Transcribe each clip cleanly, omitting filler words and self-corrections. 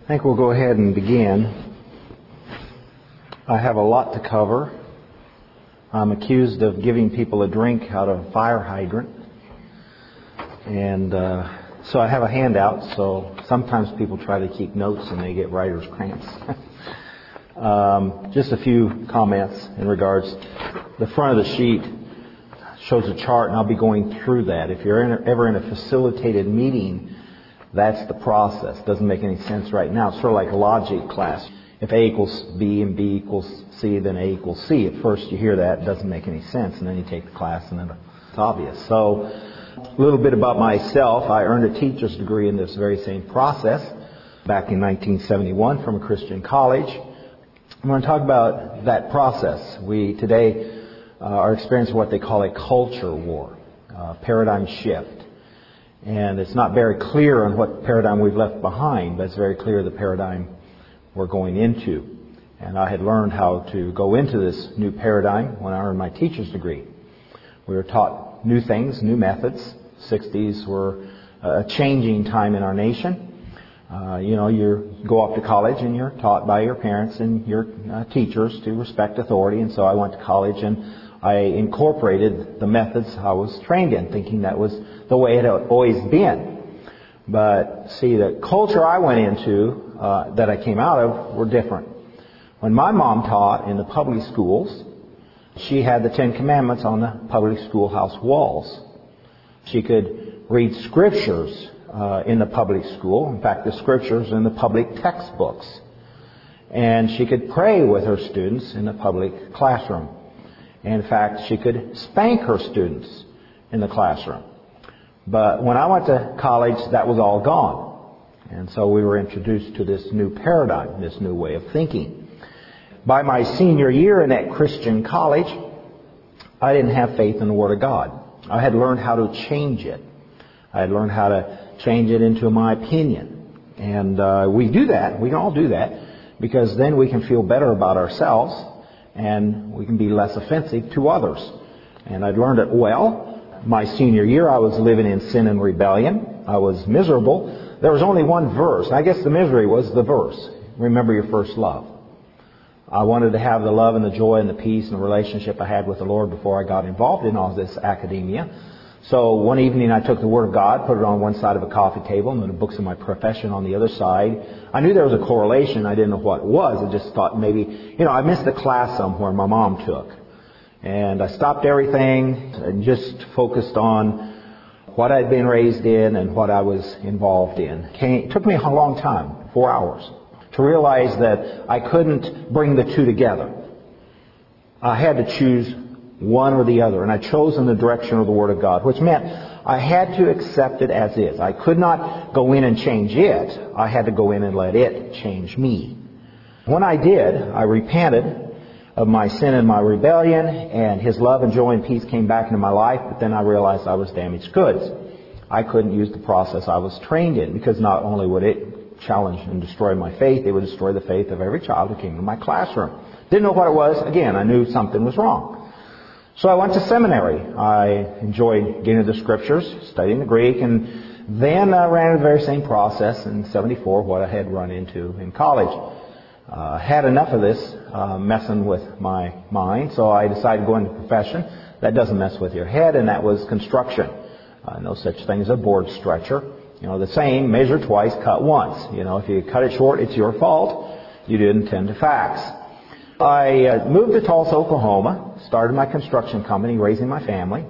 I think we'll go ahead and begin. I have a lot to cover. I'm accused of giving people a drink out of a fire hydrant. And so I have a handout, so sometimes people try to keep notes and they get writer's cramps. Just a few comments in regards. The front of the sheet shows a chart, and I'll be going through that. If you're ever in a facilitated meeting, that's the process. Doesn't make any sense right now. It's sort of like a logic class. If A equals B and B equals C, then A equals C. At first you hear that, it doesn't make any sense, and then you take the class and then it's obvious. So, a little bit about myself. I earned a teacher's degree in this very same process back in 1971 from a Christian college. I'm going to talk about that process. We today are experiencing what they call a culture war, paradigm shift. And it's not very clear on what paradigm we've left behind, but it's very clear the paradigm we're going into. And I had learned how to go into this new paradigm when I earned my teacher's degree. We were taught new things, new methods. 60s were a changing time in our nation. You go off to college and you're taught by your parents and your teachers to respect authority. And so I went to college and I incorporated the methods I was trained in, thinking that was the way it had always been. But see, the culture I went into, that I came out of, were different. When my mom taught in the public schools, she had the Ten Commandments on the public schoolhouse walls. She could read scriptures in the public school. In fact, the scriptures in the public textbooks. And she could pray with her students in the public classroom. In fact, she could spank her students in the classroom. But when I went to college, that was all gone. And so we were introduced to this new paradigm, this new way of thinking. By my senior year in that Christian college, I didn't have faith in the Word of God. I had learned how to change it. I had learned how to change it into my opinion. And we do that. We can all do that. Because then we can feel better about ourselves. And we can be less offensive to others. And I'd learned it well. My senior year, I was living in sin and rebellion. I was miserable. There was only one verse. I guess the misery was the verse. Remember your first love. I wanted to have the love and the joy and the peace and the relationship I had with the Lord before I got involved in all this academia. So one evening I took the Word of God, put it on one side of a coffee table, and then the books of my profession on the other side. I knew there was a correlation. I didn't know what it was. I just thought maybe, I missed a class somewhere my mom took. And I stopped everything and just focused on what I'd been raised in and what I was involved in. It took me a long time, 4 hours, to realize that I couldn't bring the two together. I had to choose one or the other, and I chose in the direction of the Word of God, which meant I had to accept it as is. I could not go in and change it. I had to go in and let it change me. When I did, I repented of my sin and my rebellion, and His love and joy and peace came back into my life, but then I realized I was damaged goods. I couldn't use the process I was trained in, because not only would it challenge and destroy my faith, it would destroy the faith of every child who came into my classroom. Didn't know what it was. Again, I knew something was wrong. So I went to seminary. I enjoyed getting into the Scriptures, studying the Greek, and then I ran into the very same process in 74, what I had run into in college. Had enough of this messing with my mind, so I decided to go into a profession that doesn't mess with your head, and that was construction. No such thing as a board stretcher. The saying, measure twice, cut once. If you cut it short, it's your fault. You didn't tend to facts. I moved to Tulsa, Oklahoma, started my construction company, raising my family,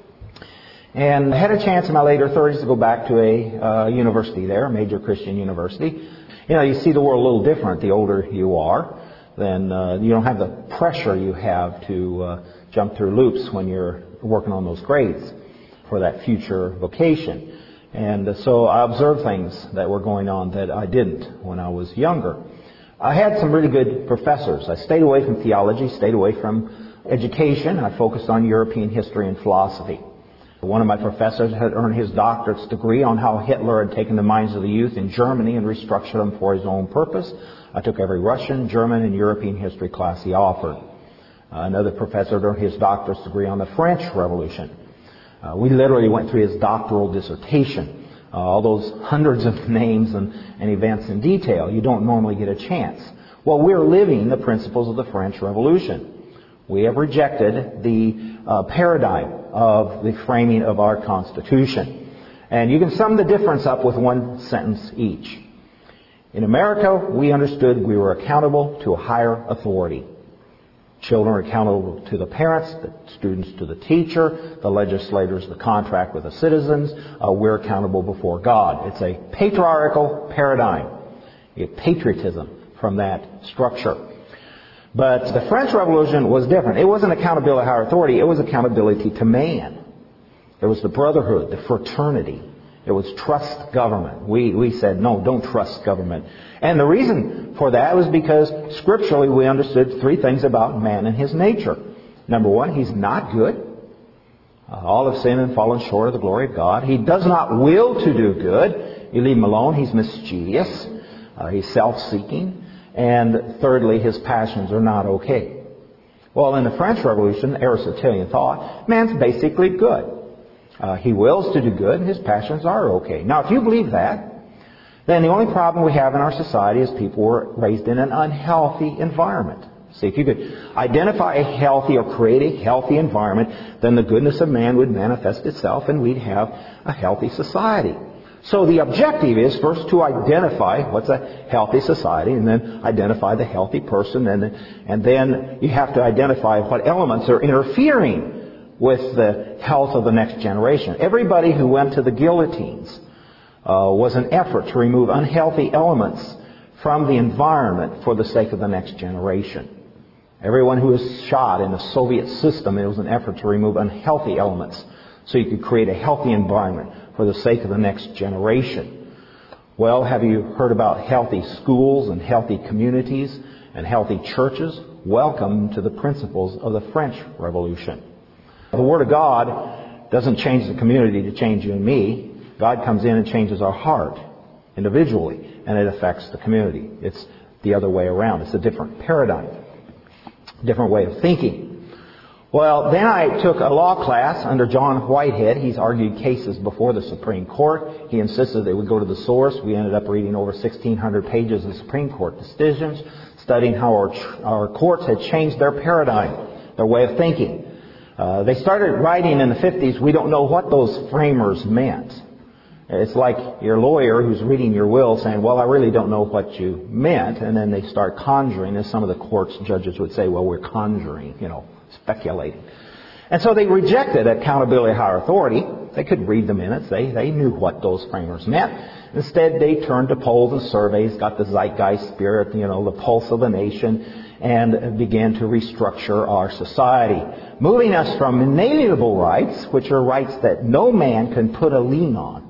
and had a chance in my later 30s to go back to a university there, a major Christian university. You see the world a little different the older you are. Then you don't have the pressure you have to jump through loops when you're working on those grades for that future vocation. And so I observed things that were going on that I didn't when I was younger. I had some really good professors. I stayed away from theology, stayed away from education. I focused on European history and philosophy. One of my professors had earned his doctorate's degree on how Hitler had taken the minds of the youth in Germany and restructured them for his own purpose. I took every Russian, German, and European history class he offered. Another professor had earned his doctorate's degree on the French Revolution. We literally went through his doctoral dissertation all those hundreds of names and events in detail. You don't normally get a chance. Well, we're living the principles of the French Revolution. We have rejected the paradigm of the framing of our Constitution. And you can sum the difference up with one sentence each. In America, we understood we were accountable to a higher authority. Children are accountable to the parents, the students to the teacher, the legislators the contract with the citizens. We're accountable before God. It's a patriarchal paradigm, a patriotism from that structure. But the French Revolution was different. It wasn't accountability to higher authority. It was accountability to man. It was the brotherhood, the fraternity. It was trust government. We said, no, don't trust government. And the reason for that was because scripturally we understood three things about man and his nature. Number one, he's not good. All have sinned and fallen short of the glory of God. He does not will to do good. You leave him alone, he's mischievous. He's self-seeking. And thirdly, his passions are not okay. Well, in the French Revolution, Aristotelian thought, man's basically good. He wills to do good, and his passions are okay. Now, if you believe that, then the only problem we have in our society is people were raised in an unhealthy environment. See, if you could identify a healthy or create a healthy environment, then the goodness of man would manifest itself, and we'd have a healthy society. So the objective is first to identify what's a healthy society, and then identify the healthy person, and then you have to identify what elements are interfering with the health of the next generation. Everybody who went to the guillotines was an effort to remove unhealthy elements from the environment for the sake of the next generation. Everyone who was shot in the Soviet system, it was an effort to remove unhealthy elements so you could create a healthy environment for the sake of the next generation. Well, have you heard about healthy schools and healthy communities and healthy churches? Welcome to the principles of the French Revolution. The Word of God doesn't change the community to change you and me. God comes in and changes our heart individually, and it affects the community. It's the other way around. It's a different paradigm, different way of thinking. Well, then I took a law class under John Whitehead. He's argued cases before the Supreme Court. He insisted that we go to the source. We ended up reading over 1,600 pages of Supreme Court decisions, studying how our courts had changed their paradigm, their way of thinking. They started writing in the 50s, we don't know what those framers meant. It's like your lawyer who's reading your will saying, well, I really don't know what you meant. And then they start conjuring, as some of the court's judges would say, well, we're conjuring, speculating. And so they rejected accountability of higher authority. They could read the minutes. They knew what those framers meant. Instead, they turned to polls and surveys, got the zeitgeist spirit, the pulse of the nation, and began to restructure our society, moving us from inalienable rights, which are rights that no man can put a lien on.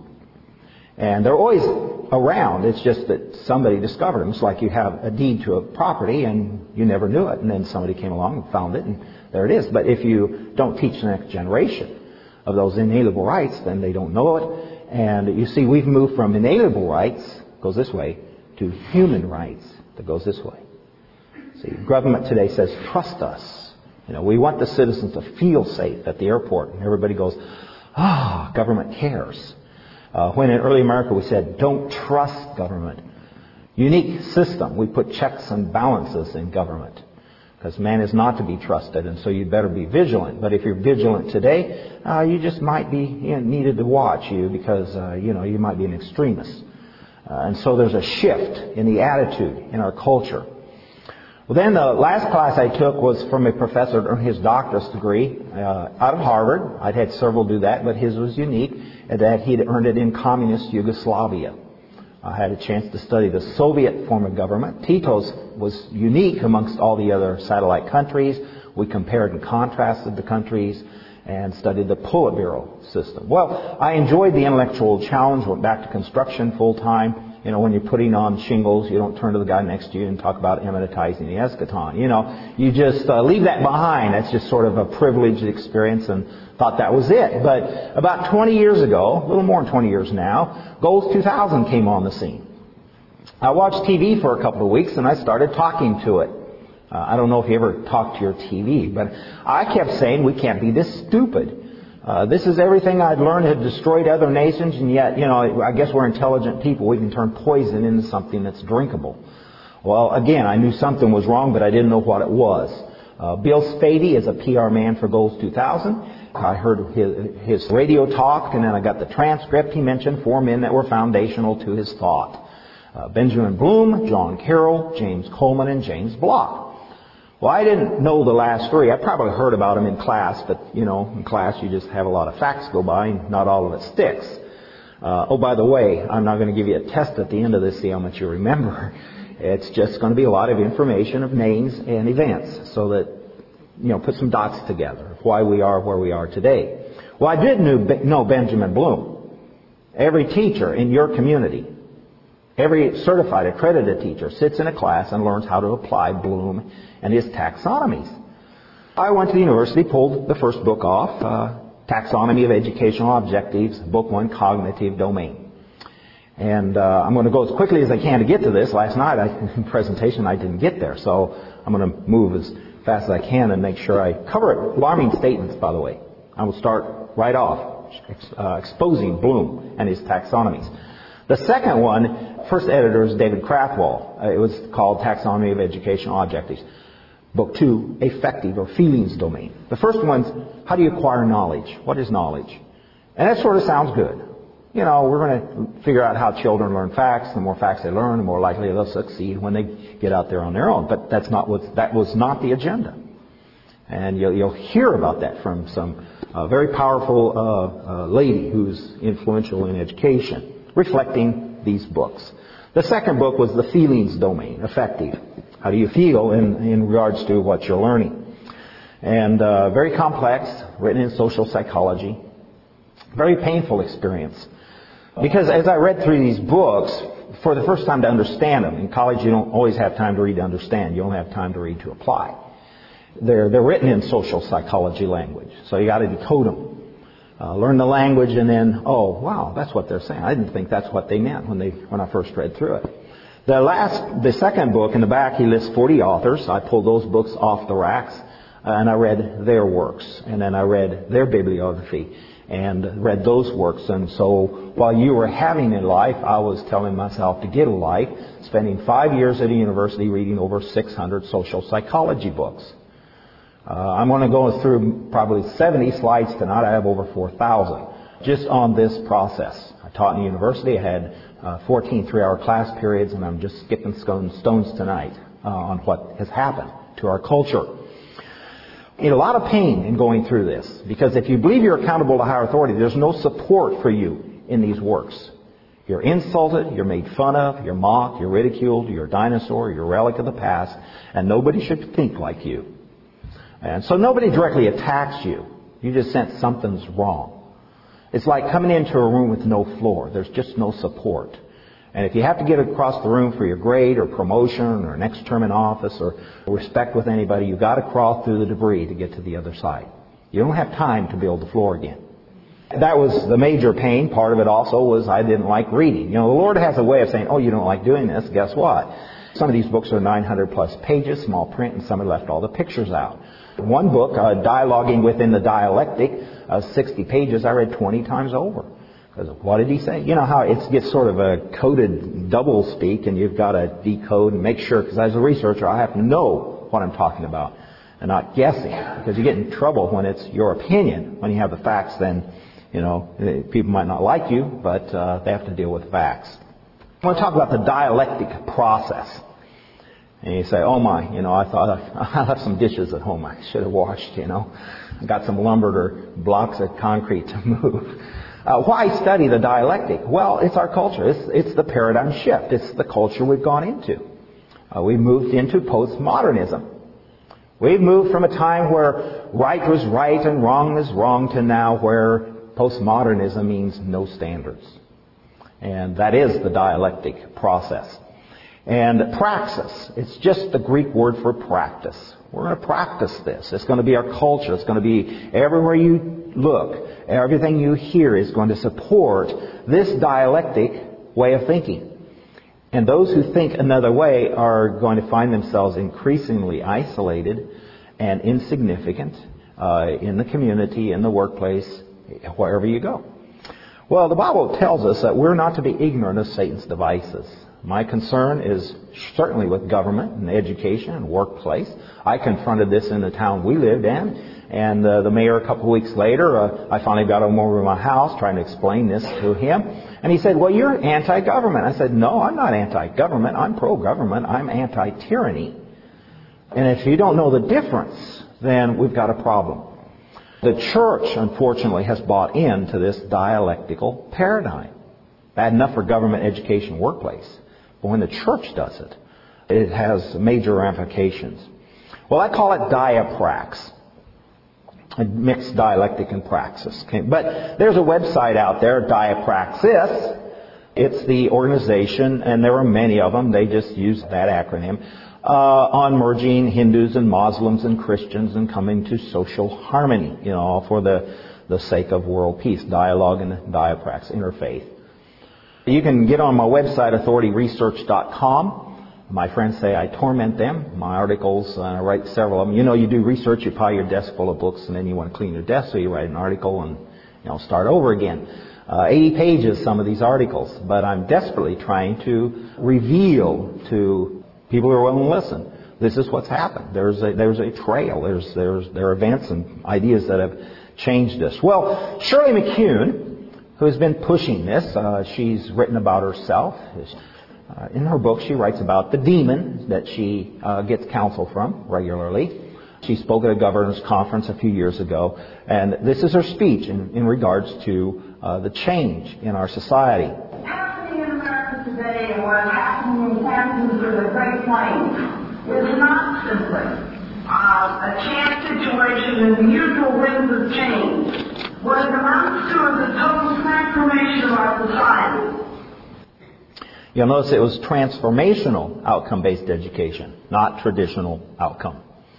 And they're always around. It's just that somebody discovered them. It's like you have a deed to a property and you never knew it, and then somebody came along and found it, and there it is. But if you don't teach the next generation of those inalienable rights, then they don't know it. And you see, we've moved from inalienable rights, goes this way, to human rights, that goes this way. See, government today says, trust us. We want the citizens to feel safe at the airport. And everybody goes, government cares. When in early America we said, don't trust government. Unique system. We put checks and balances in government. Because man is not to be trusted, and so you better be vigilant. But if you're vigilant today, you just might be needed to watch you because, you might be an extremist. And so there's a shift in the attitude in our culture. Well, then the last class I took was from a professor who earned his doctorate degree out of Harvard. I'd had several do that, but his was unique in that he'd earned it in communist Yugoslavia. I had a chance to study the Soviet form of government. Tito's was unique amongst all the other satellite countries. We compared and contrasted the countries and studied the Politburo system. Well, I enjoyed the intellectual challenge, went back to construction full time. When you're putting on shingles, you don't turn to the guy next to you and talk about amenitizing the eschaton. You just leave that behind. That's just sort of a privileged experience, and thought that was it. But about 20 years ago, a little more than 20 years now, Goals 2000 came on the scene. I watched TV for a couple of weeks, and I started talking to it. I don't know if you ever talk to your TV, but I kept saying we can't be this stupid. This is everything I'd learned had destroyed other nations, and yet, I guess we're intelligent people. We can turn poison into something that's drinkable. Well, again, I knew something was wrong, but I didn't know what it was. Bill Spady is a PR man for Goals 2000. I heard his radio talk, and then I got the transcript. He mentioned 4 men that were foundational to his thought. Benjamin Bloom, John Carroll, James Coleman, and James Block. Well, I didn't know the last 3. I probably heard about them in class, but, in class you just have a lot of facts go by, and not all of it sticks. By the way, I'm not going to give you a test at the end of this, see how much you remember. It's just going to be a lot of information of names and events, so that, put some dots together, why we are where we are today. Well, I did know Benjamin Bloom. Every teacher in your community, every certified, accredited teacher sits in a class and learns how to apply Bloom and his taxonomies. I went to the university, pulled the first book off, Taxonomy of Educational Objectives, Book 1, Cognitive Domain. And I'm going to go as quickly as I can to get to this. Last night, in presentation, I didn't get there. So I'm going to move as fast as I can and make sure I cover it. Alarming statements, by the way. I will start right off, exposing Bloom and his taxonomies. The second one, first editor is David Krathwohl. It was called Taxonomy of Educational Objectives. Book 2, Affective or Feelings Domain. The first one's, how do you acquire knowledge? What is knowledge? And that sort of sounds good. We're going to figure out how children learn facts. The more facts they learn, the more likely they'll succeed when they get out there on their own. But that was not the agenda. And you'll hear about that from some very powerful lady who's influential in education, reflecting these books. The second book was the feelings domain, affective. How do you feel in regards to what you're learning? And very complex, written in social psychology. Very painful experience. Because as I read through these books, for the first time to understand them, in college you don't always have time to read to understand. You only have time to read to apply. They're written in social psychology language, so you got to decode them. Learn the language, and then, oh wow, that's what they're saying. I didn't think that's what they meant when I first read through it. The second book in the back, he lists 40 authors. I pulled those books off the racks, and I read their works, and then I read their bibliography, and read those works. And so while you were having a life, I was telling myself to get a life, spending 5 years at a university reading over 600 social psychology books. I'm going to go through probably 70 slides tonight. I have over 4,000 just on this process. I taught in the university. I had 14 3-hour class periods, and I'm just skipping stones tonight on what has happened to our culture. A lot of pain in going through this, because if you believe you're accountable to higher authority, there's no support for you in these works. You're insulted, you're made fun of, you're mocked, you're ridiculed, you're a dinosaur, you're a relic of the past, and nobody should think like you. And so nobody directly attacks you. You just sense something's wrong. It's like coming into a room with no floor. There's just no support. And if you have to get across the room for your grade or promotion or next term in office or respect with anybody, you've got to crawl through the debris to get to the other side. You don't have time to build the floor again. That was the major pain. Part of it also was I didn't like reading. The Lord has a way of saying, oh, you don't like doing this. Guess what? Some of these books are 900 plus pages, small print, and some have left all the pictures out. One book, Dialoguing Within the Dialectic, 60 pages, I read 20 times over. Because what did he say? You know how it gets sort of a coded double speak, and you've got to decode and make sure, because as a researcher I have to know what I'm talking about and not guessing, because you get in trouble when it's your opinion. When you have the facts, then people might not like you, but they have to deal with facts. I want to talk about the dialectic process. And you say, oh my, I thought I left some dishes at home I should have washed, I got some lumber or blocks of concrete to move. Why study the dialectic? Well, it's our culture. It's the paradigm shift. It's the culture we've gone into. We've moved into postmodernism. We've moved from a time where right was right and wrong was wrong to now where postmodernism means no standards. And that is the dialectic process. And praxis, it's just the Greek word for practice. We're going to practice this. It's going to be our culture. It's going to be everywhere you look. Everything you hear is going to support this dialectic way of thinking. And those who think another way are going to find themselves increasingly isolated and insignificant in the community, in the workplace, wherever you go. Well, the Bible tells us that we're not to be ignorant of Satan's devices. My concern is certainly with government and education and workplace. I confronted this in the town we lived in, and the mayor a couple of weeks later, I finally got him over to my house trying to explain this to him. And he said, well, you're anti-government. I said, no, I'm not anti-government. I'm pro-government. I'm anti-tyranny. And if you don't know the difference, then we've got a problem. The church, unfortunately, has bought into this dialectical paradigm. Bad enough for government, education, workplace. But when the church does it, it has major ramifications. Well, I call it diaprax. Mixed dialectic and praxis. Okay? But there's a website out there, Diapraxis. It's the organization, and there are many of them. They just use that acronym. On merging Hindus and Muslims and Christians and coming to social harmony, for the sake of world peace. Dialogue and diaprax, interfaith. You can get on my website, authorityresearch.com. My friends say I torment them. My articles, I write several of them. You do research, you pile your desk full of books, and then you want to clean your desk, so you write an article and start over again. 80 pages, some of these articles. But I'm desperately trying to reveal to people who are willing to listen. This is what's happened. There's a trail. There are events and ideas that have changed this. Well, Shirley MacCune, who has been pushing this, she's written about herself. In her book, she writes about the demon that she gets counsel from regularly. She spoke at a governor's conference a few years ago, and this is her speech in regards to the change in our society. What's happening in America today and what's happening in Kansas or the Great Plains is not simply a chance situation in the usual winds of change. What it amounts to is a total transformation of our society. You'll notice it was transformational outcome-based education, not traditional outcome.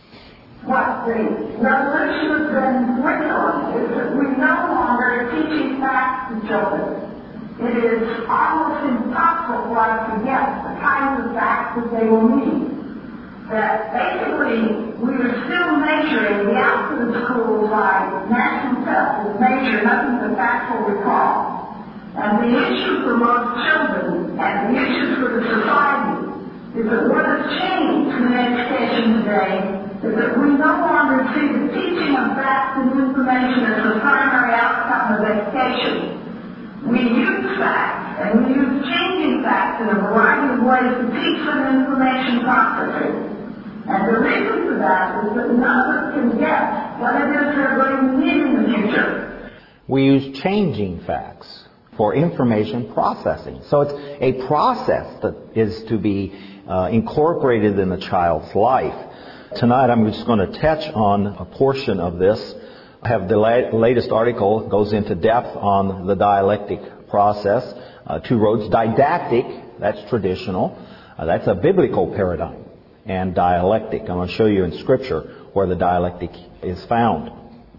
What the revolution has been working on is that we no longer are teaching facts to children. It is almost impossible for us to guess the kinds of facts that they will need. That basically we are still measuring the output of schools by national tests as measure nothing but factual recall. And the issue for most children, and the issue for the society, is that what has changed in education today is that we no longer see the teaching of facts and information as the primary outcome of education. We use facts, and we use changing facts in a variety of ways to teach them information processing. And the reason for that is that none of us can guess what it is they're going to need in the future. We use changing facts for information processing. So it's a process that is to be incorporated in the child's life. Tonight I'm just going to touch on a portion of this. I have the latest article, goes into depth on the dialectic process. Two roads. Didactic, that's traditional. That's a biblical paradigm. And dialectic. I'm going to show you in Scripture where the dialectic is found.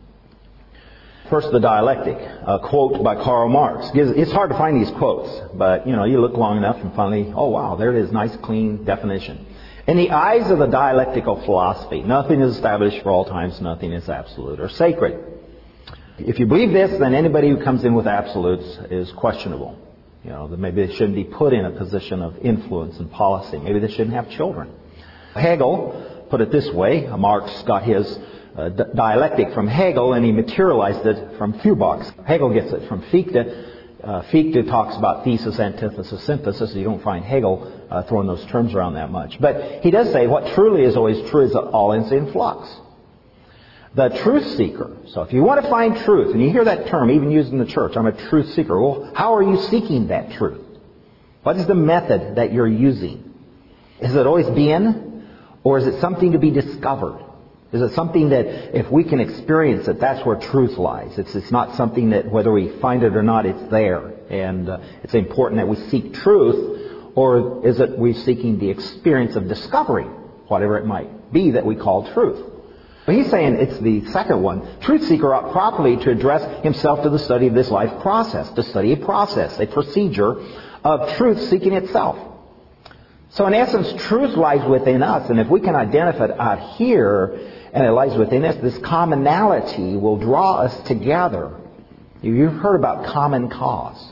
First, the dialectic, a quote by Karl Marx. It's hard to find these quotes, but you look long enough and finally, oh wow, there it is, nice clean definition. In the eyes of the dialectical philosophy, nothing is established for all times, nothing is absolute or sacred. If you believe this, then anybody who comes in with absolutes is questionable. That maybe they shouldn't be put in a position of influence and policy. Maybe they shouldn't have children. Hegel put it this way. Marx got his dialectic from Hegel, and he materialized it from Feuerbach's. Hegel gets it from Fichte. Fichte talks about thesis, antithesis, synthesis. You don't find Hegel throwing those terms around that much. But he does say what truly is always true is that all is in flux. The truth seeker. So if you want to find truth, and you hear that term even used in the church, I'm a truth seeker. Well, how are you seeking that truth? What is the method that you're using? Has it always been? Or is it something to be discovered? Is it something that if we can experience it, that's where truth lies? It's not something that whether we find it or not, it's there. And it's important that we seek truth. Or is it we're seeking the experience of discovering whatever it might be that we call truth? But he's saying it's the second one. Truth seeker ought properly to address himself to the study of this life process. To study a process, a procedure of truth seeking itself. So in essence, truth lies within us. And if we can identify it out here, and it lies within us, this commonality will draw us together You've heard about common cause.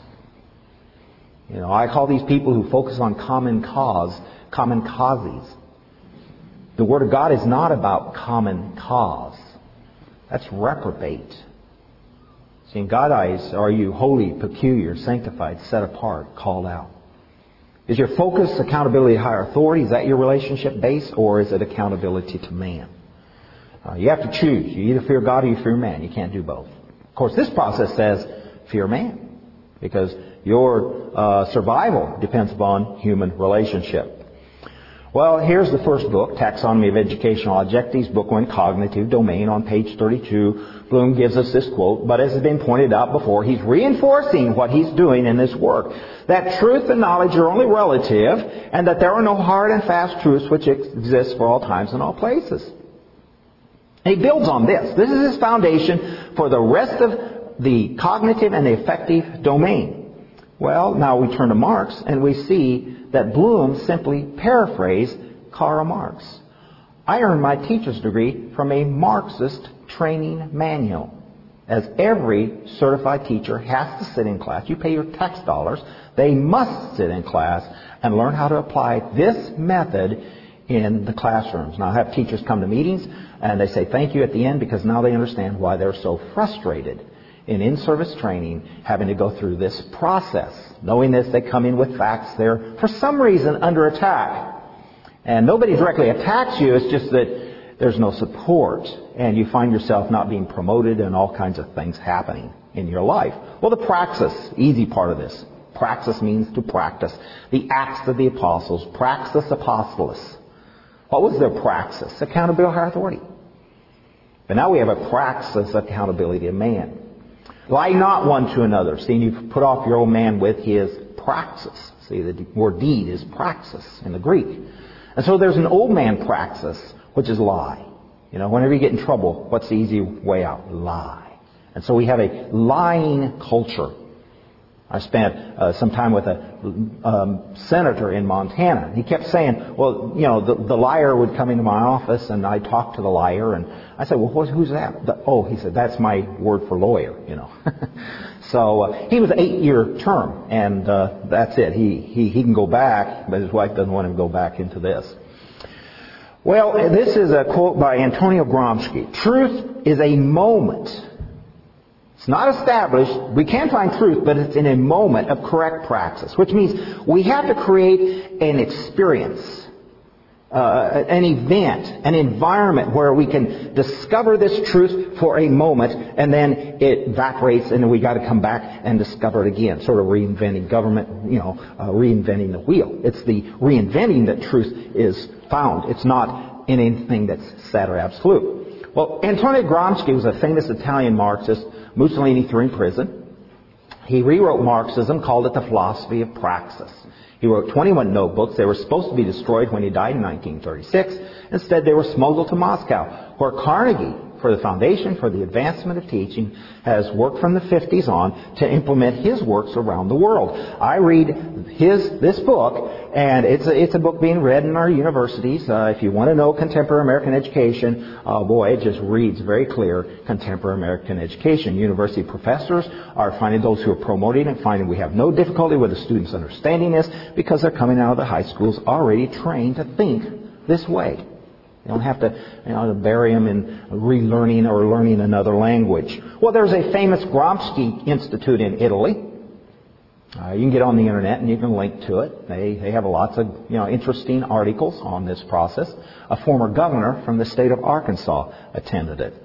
I call these people who focus on common causes. The Word of God is not about common cause. That's reprobate. See, in God's eyes, are you holy, peculiar, sanctified, set apart, called out? Is your focus accountability to higher authority? Is that your relationship base? Or is it accountability to man? You have to choose. You either fear God or you fear man. You can't do both. Of course, this process says fear man, because your survival depends upon human relationship. Well, here's the first book, Taxonomy of Educational Objectives, Book 1, Cognitive Domain, on page 32. Bloom gives us this quote, but as has been pointed out before, he's reinforcing what he's doing in this work, that truth and knowledge are only relative, and that there are no hard and fast truths which exist for all times and all places. And he builds on this. This is his foundation for the rest of the cognitive and the affective domain. Well, now we turn to Marx, and we see that Bloom simply paraphrased Karl Marx. I earned my teacher's degree from a Marxist training manual. As every certified teacher has to sit in class. You pay your tax dollars. They must sit in class and learn how to apply this method in the classrooms. Now, I have teachers come to meetings, and they say thank you at the end because now they understand why they're so frustrated in-service training, having to go through this process. Knowing this, they come in with facts. They're, for some reason, under attack. And nobody directly attacks you. It's just that there's no support. And you find yourself not being promoted and all kinds of things happening in your life. Well, the praxis, easy part of this. Praxis means to practice. The Acts of the Apostles, praxis apostolos. What was their praxis? Accountability to higher authority. But now we have a praxis of accountability to man. Lie not one to another. See, you put off your old man with his praxis. See, the word deed is praxis in the Greek. And so there's an old man praxis, which is lie. Whenever you get in trouble, what's the easy way out? Lie. And so we have a lying culture. I spent some time with a senator in Montana. He kept saying, well, the liar would come into my office and I'd talk to the liar. And I said, well, who's that? He said, that's my word for lawyer, So he was an 8-year term, and that's it. He can go back, but his wife doesn't want him to go back into this. Well, this is a quote by Antonio Gramsci. Truth is a moment. It's not established. We can find truth, but it's in a moment of correct praxis, which means we have to create an experience, an event, an environment where we can discover this truth for a moment, and then it evaporates, and then we got to come back and discover it again, sort of reinventing government, reinventing the wheel. It's the reinventing that truth is found. It's not in anything that's set or absolute. Well, Antonio Gramsci was a famous Italian Marxist. Mussolini threw in prison. He rewrote Marxism, called it the philosophy of praxis. He wrote 21 notebooks. They were supposed to be destroyed when he died in 1936. Instead, they were smuggled to Moscow, where Carnegie, for the Foundation for the Advancement of Teaching, has worked from the 50s on to implement his works around the world. I read this book, and it's a book being read in our universities. If you want to know contemporary American education, it just reads very clear contemporary American education. University professors are finding those who are promoting it, finding we have no difficulty with the students understanding this because they're coming out of the high schools already trained to think this way. You don't have to bury them in relearning or learning another language. Well, there's a famous Gramsci Institute in Italy. You can get on the internet and you can link to it. They have lots of interesting articles on this process. A former governor from the state of Arkansas attended it.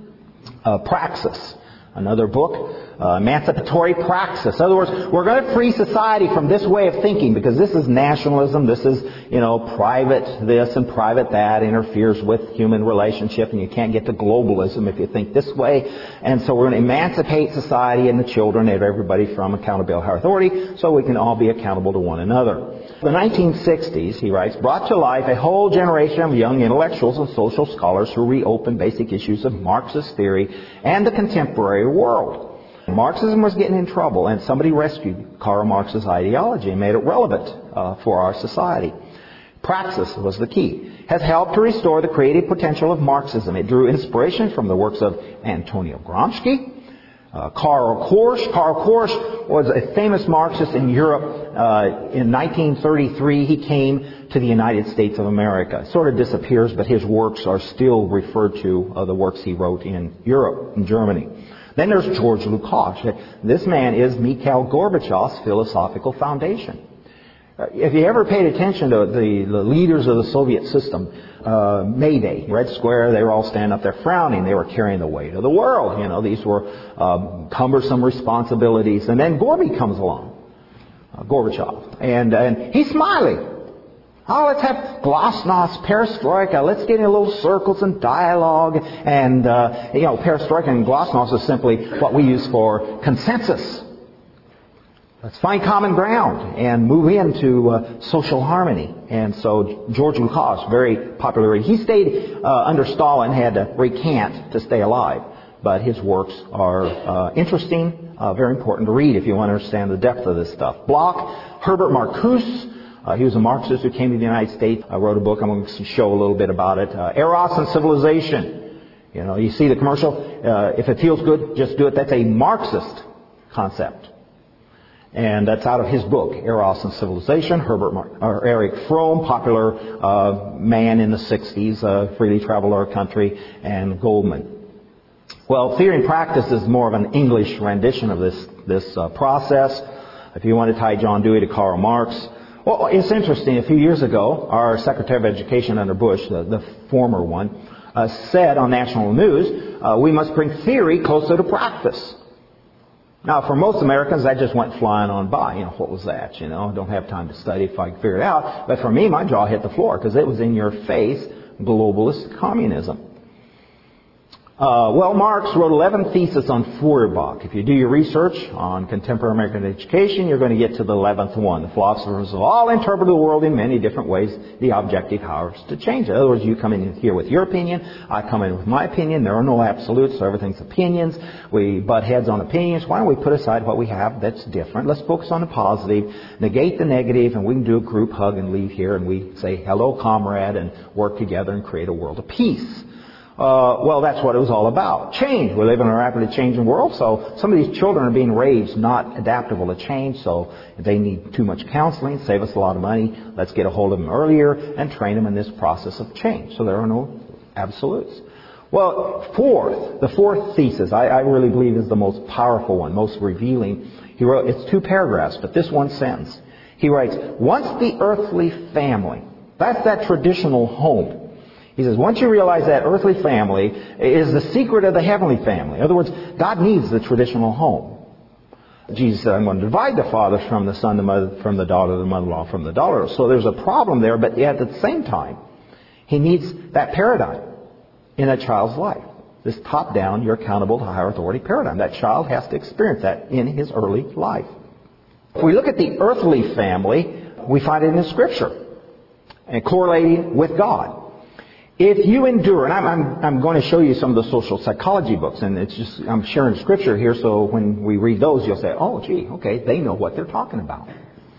Praxis, another book. Emancipatory praxis. In other words, we're going to free society from this way of thinking because this is nationalism, this is, private this and private that, interferes with human relationship, and you can't get to globalism if you think this way. And so we're going to emancipate society and the children and everybody from accountability to higher authority so we can all be accountable to one another. The 1960s, he writes, brought to life a whole generation of young intellectuals and social scholars who reopened basic issues of Marxist theory and the contemporary world. Marxism was getting in trouble, and somebody rescued Karl Marx's ideology and made it relevant for our society. Praxis was the key. Has helped to restore the creative potential of Marxism. It drew inspiration from the works of Antonio Gramsci, Karl Korsch. Karl Korsch was a famous Marxist in Europe. In 1933, he came to the United States of America. Sort of disappears, but his works are still referred to, the works he wrote in Europe, in Germany. Then there's George Lukács. This man is Mikhail Gorbachev's philosophical foundation. If you ever paid attention to the leaders of the Soviet system, May Day, Red Square, they were all standing up there frowning. They were carrying the weight of the world. You know, these were cumbersome responsibilities. And then Gorby comes along, Gorbachev, and he's smiling. Oh, let's have glasnost, perestroika. Let's get in little circles and dialogue. And, perestroika and glasnost is simply what we use for consensus. Let's find common ground and move into social harmony. And so George Lukács, very popular. He stayed under Stalin, had to recant to stay alive. But his works are interesting, very important to read if you want to understand the depth of this stuff. Bloch, Herbert Marcuse. He was a Marxist who came to the United States. I wrote a book. I'm going to show a little bit about it. Eros and Civilization. You know, you see the commercial. If it feels good, just do it. That's a Marxist concept. And that's out of his book, Eros and Civilization. Erich Fromm, popular man in the 60s, freely traveled our country, and Goldman. Well, Theory and Practice is more of an English rendition of this process. If you want to tie John Dewey to Karl Marx. Well, it's interesting. A few years ago, our Secretary of Education under Bush, the former one, said on national news, we must bring theory closer to practice. Now, for most Americans, that just went flying on by. You know, what was that? You know, don't have time to study if I can figure it out. But for me, my jaw hit the floor because it was in your face, globalist communism. Marx wrote 11 theses on Feuerbach. If you do your research on contemporary American education, you're going to get to the 11th one. The philosophers have all interpreted the world in many different ways. The objective power is to change it. In other words, you come in here with your opinion. I come in with my opinion. There are no absolutes, so everything's opinions. We butt heads on opinions. Why don't we put aside what we have that's different? Let's focus on the positive, negate the negative, and we can do a group hug and leave here and we say, hello, comrade, and work together and create a world of peace. That's what it was all about. Change. We live in a rapidly changing world, so some of these children are being raised not adaptable to change, so they need too much counseling, save us a lot of money. Let's get a hold of them earlier and train them in this process of change. So there are no absolutes. Well, the fourth thesis, I really believe is the most powerful one, most revealing. He wrote, it's 2 paragraphs, but this one sentence. He writes, once the earthly family, that's that traditional home. He says, once you realize that earthly family is the secret of the heavenly family. In other words, God needs the traditional home. Jesus said, I'm going to divide the father from the son, the mother from the daughter, the mother-in-law from the daughter. So there's a problem there, but yet at the same time, he needs that paradigm in a child's life. This top-down, you're accountable to higher authority paradigm. That child has to experience that in his early life. If we look at the earthly family, we find it in Scripture and correlating with God. If you endure, and I'm going to show you some of the social psychology books, and it's just, I'm sharing Scripture here, so when we read those, you'll say, oh, gee, okay, they know what they're talking about.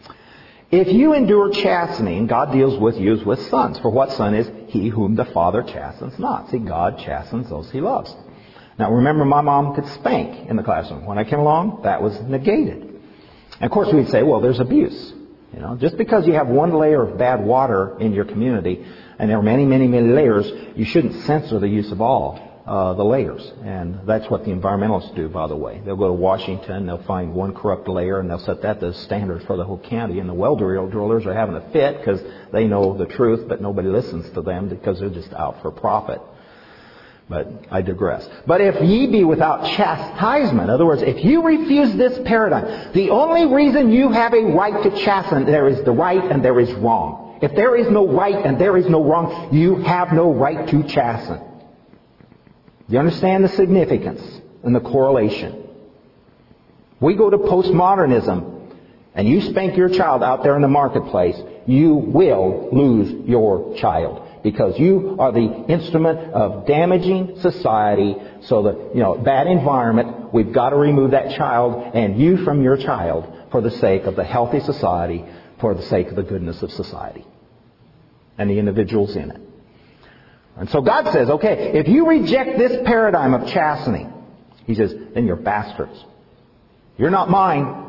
If you endure chastening, God deals with you as with sons. For what son is he whom the Father chastens not? See, God chastens those he loves. Now, remember, my mom could spank in the classroom. When I came along, that was negated. And of course, we'd say, well, there's abuse. You know, just because you have one layer of bad water in your community, and there are many, many, many layers, you shouldn't censor the use of all the layers. And that's what the environmentalists do, by the way. They'll go to Washington, they'll find one corrupt layer, and they'll set that as standard for the whole county. And the well drillers are having a fit because they know the truth, but nobody listens to them because they're just out for profit. But I digress. But if ye be without chastisement, in other words, if you refuse this paradigm, the only reason you have a right to chasten, there is the right and there is wrong. If there is no right and there is no wrong, you have no right to chasten. You understand the significance and the correlation? We go to postmodernism, and you spank your child out there in the marketplace, you will lose your child. Because you are the instrument of damaging society. So that, bad environment, we've got to remove that child and you from your child for the sake of the healthy society, for the sake of the goodness of society and the individuals in it. And so God says, okay, if you reject this paradigm of chastening, He says, then you're bastards. You're not mine.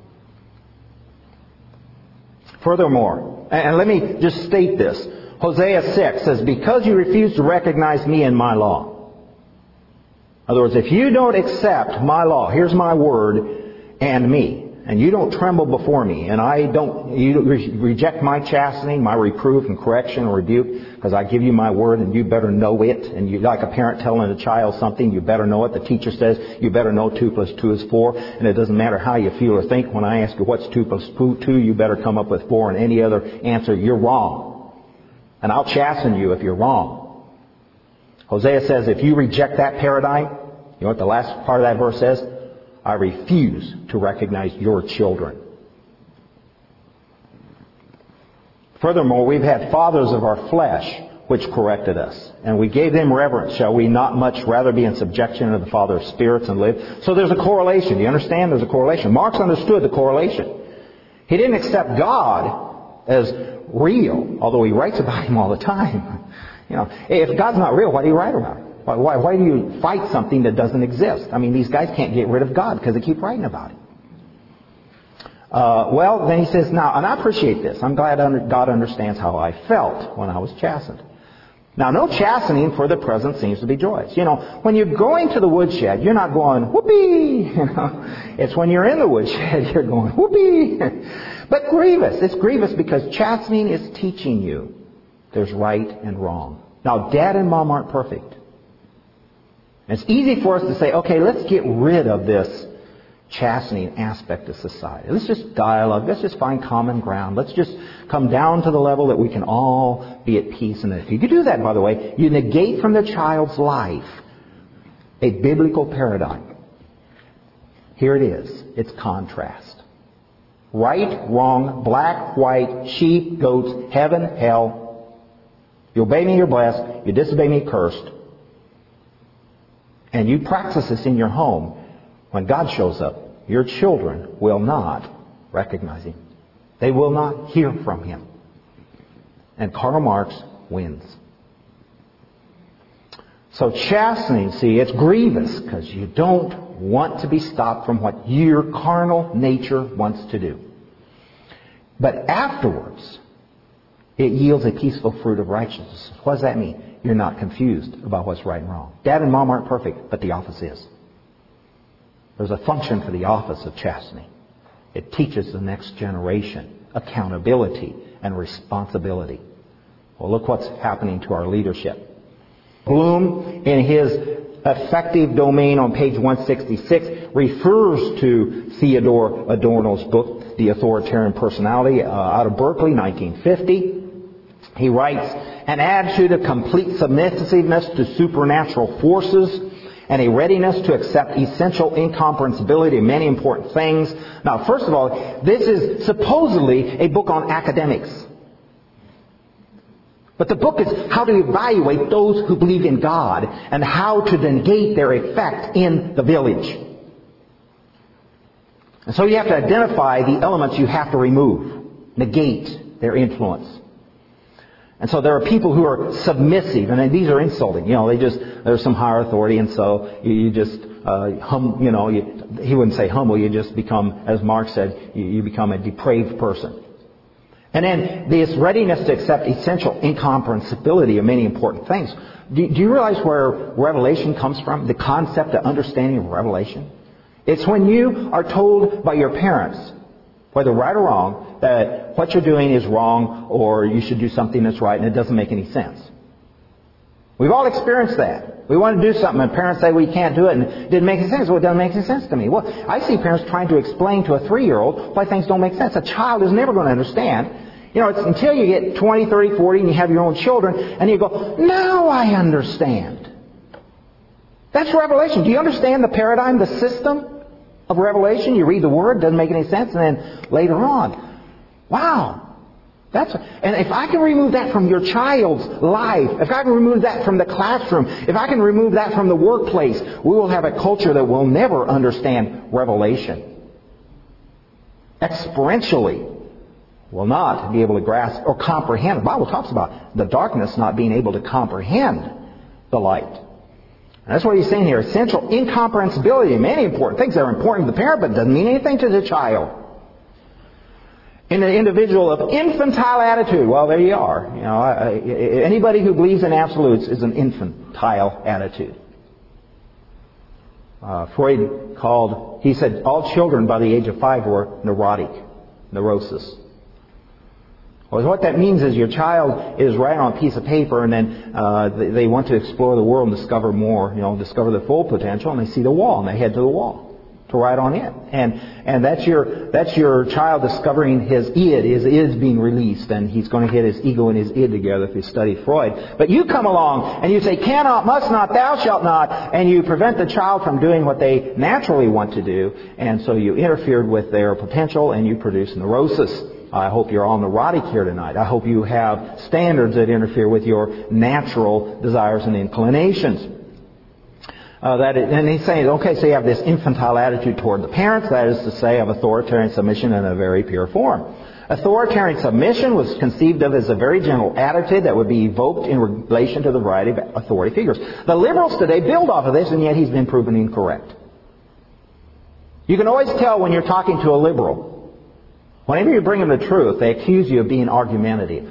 Furthermore, and let me just state this. Hosea 6 says, because you refuse to recognize me and my law. In other words, if you don't accept my law, here's my word and me, and you don't tremble before me, and you reject my chastening, my reproof and correction and rebuke, because I give you my word and you better know it. And you, like a parent telling a child something, you better know it. The teacher says, you better know 2 + 2 is 4. And it doesn't matter how you feel or think. When I ask you what's 2 + 2, you better come up with 4. And any other answer, you're wrong. And I'll chasten you if you're wrong. Hosea says, if you reject that paradigm, you know what the last part of that verse says? I refuse to recognize your children. Furthermore, we've had fathers of our flesh which corrected us, and we gave them reverence. Shall we not much rather be in subjection to the Father of spirits and live? So there's a correlation. Do you understand? There's a correlation. Marx understood the correlation. He didn't accept God as real, although he writes about Him all the time. You know, if God's not real, why do you write about it? Why do you fight something that doesn't exist? I mean, these guys can't get rid of God because they keep writing about it. Well, then he says, now, and I appreciate this. I'm glad God understands how I felt when I was chastened. Now, no chastening for the present seems to be joyous. You know, when you're going to the woodshed, you're not going, whoopee! You know, it's when you're in the woodshed, you're going, whoopee! But grievous. It's grievous because chastening is teaching you there's right and wrong. Now, Dad and Mom aren't perfect. It's easy for us to say, okay, let's get rid of this chastening aspect of society. Let's just dialogue. Let's just find common ground. Let's just come down to the level that we can all be at peace. And if you do that, by the way, you negate from the child's life a biblical paradigm. Here it is. It's contrast. Right, wrong, black, white, sheep, goats, heaven, hell. You obey me, you're blessed. You disobey me, cursed. And you practice this in your home. When God shows up, your children will not recognize Him. They will not hear from Him. And Karl Marx wins. So chastening, see, it's grievous because you don't want to be stopped from what your carnal nature wants to do. But afterwards, it yields a peaceful fruit of righteousness. What does that mean? You're not confused about what's right and wrong. Dad and Mom aren't perfect, but the office is. There's a function for the office of chastening. It teaches the next generation accountability and responsibility. Well, look what's happening to our leadership. Bloom, in his effective domain on page 166, refers to Theodore Adorno's book, The Authoritarian Personality, out of Berkeley, 1950. He writes, an attitude of complete submissiveness to supernatural forces and a readiness to accept essential incomprehensibility of many important things. Now, first of all, this is supposedly a book on academics. But the book is how to evaluate those who believe in God and how to negate their effect in the village. And so you have to identify the elements you have to remove, negate their influence. And so there are people who are submissive, and these are insulting. You know, there's some higher authority, and so you just he wouldn't say humble. You just become, as Marx said, you become a depraved person. And then this readiness to accept essential incomprehensibility of many important things. Do you realize where revelation comes from? The concept of understanding of revelation. It's when you are told by your parents, whether right or wrong, that what you're doing is wrong or you should do something that's right and it doesn't make any sense. We've all experienced that. We want to do something and parents say, well, you can't do it, and it didn't make any sense. Well, it doesn't make any sense to me. Well, I see parents trying to explain to a 3-year-old why things don't make sense. A child is never going to understand. You know, it's until you get 20, 30, 40 and you have your own children and you go, now I understand. That's revelation. Do you understand the paradigm, the system of revelation? You read the Word, doesn't make any sense, and then later on, wow. And if I can remove that from your child's life, if I can remove that from the classroom, if I can remove that from the workplace, we will have a culture that will never understand revelation. Experientially will not be able to grasp or comprehend. The Bible talks about the darkness not being able to comprehend the light. And that's what he's saying here. Essential incomprehensibility. Many important things that are important to the parent, but doesn't mean anything to the child. In an individual of infantile attitude. Well, there you are. Anybody who believes in absolutes is an infantile attitude. Freud he said all children by the age of 5 were neurotic. Neurosis. Well, what that means is your child is writing on a piece of paper and then they want to explore the world and discover more, discover their full potential, and they see the wall and they head to the wall to write on it. And that's your child discovering his id being released, and he's going to get his ego and his id together if you study Freud. But you come along and you say, cannot, must not, thou shalt not, and you prevent the child from doing what they naturally want to do, and so you interfered with their potential and you produce neurosis. I hope you're all neurotic here tonight. I hope you have standards that interfere with your natural desires and inclinations. And he's saying, okay, so you have this infantile attitude toward the parents, that is to say, of authoritarian submission in a very pure form. Authoritarian submission was conceived of as a very gentle attitude that would be evoked in relation to the variety of authority figures. The liberals today build off of this, and yet he's been proven incorrect. You can always tell when you're talking to a liberal. Whenever you bring them the truth, they accuse you of being argumentative.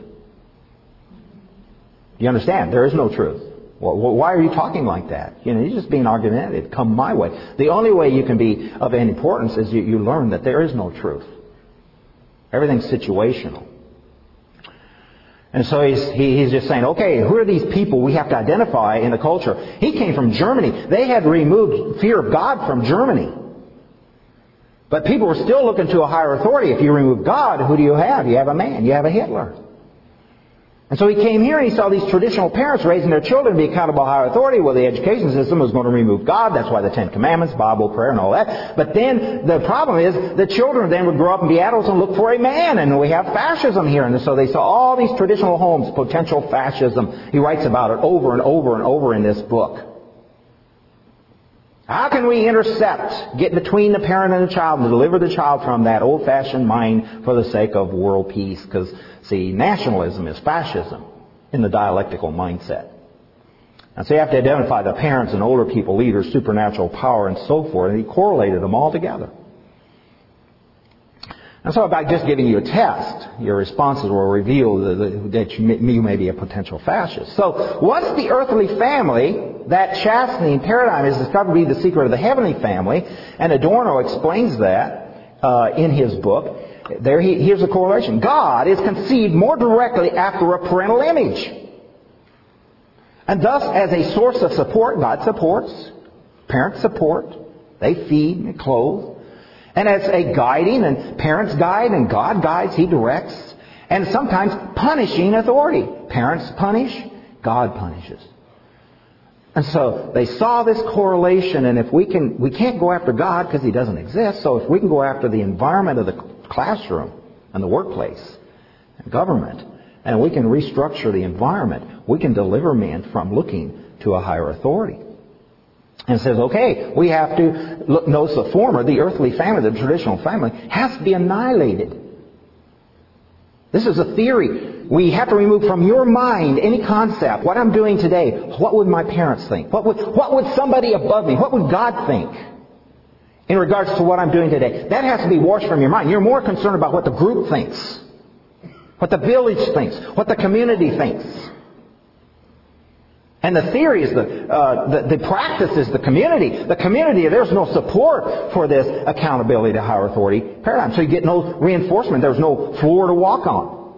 You understand? There is no truth. Well, why are you talking like that? You're just being argumentative. Come my way. The only way you can be of any importance is you learn that there is no truth. Everything's situational. And so he's just saying, okay, who are these people we have to identify in the culture? He came from Germany. They had removed fear of God from Germany. But people were still looking to a higher authority. If you remove God, who do you have? You have a man. You have a Hitler. And so he came here and he saw these traditional parents raising their children to be accountable to higher authority. Well, the education system was going to remove God. That's why the Ten Commandments, Bible, prayer, and all that. But then the problem is the children then would grow up and be adults and look for a man. And we have fascism here. And so they saw all these traditional homes, potential fascism. He writes about it over and over and over in this book. How can we intercept, get between the parent and the child and deliver the child from that old-fashioned mind for the sake of world peace? Because, see, nationalism is fascism in the dialectical mindset. And so you have to identify the parents and older people, leaders, supernatural power, and so forth. And he correlated them all together. And so by just giving you a test, your responses will reveal that you may be a potential fascist. So once the earthly family, that chastening paradigm, is discovered to be the secret of the heavenly family, and Adorno explains that in his book. Here's a correlation. God is conceived more directly after a parental image. And thus, as a source of support, God supports. Parents support. They feed and clothe. And as a guiding, and parents guide, and God guides, He directs. And sometimes punishing authority. Parents punish, God punishes. And so they saw this correlation, and if we can't go after God because He doesn't exist, so if we can go after the environment of the classroom and the workplace and government, and we can restructure the environment, we can deliver men from looking to a higher authority. And says, okay, we have to notice the former, the earthly family, the traditional family, has to be annihilated. This is a theory. We have to remove from your mind any concept. What I'm doing today, what would my parents think? What would somebody above me, what would God think in regards to what I'm doing today? That has to be washed from your mind. You're more concerned about what the group thinks, what the village thinks, what the community thinks. And the theory is the practice is the community. The community, there's no support for this accountability to higher authority paradigm. So you get no reinforcement. There's no floor to walk on.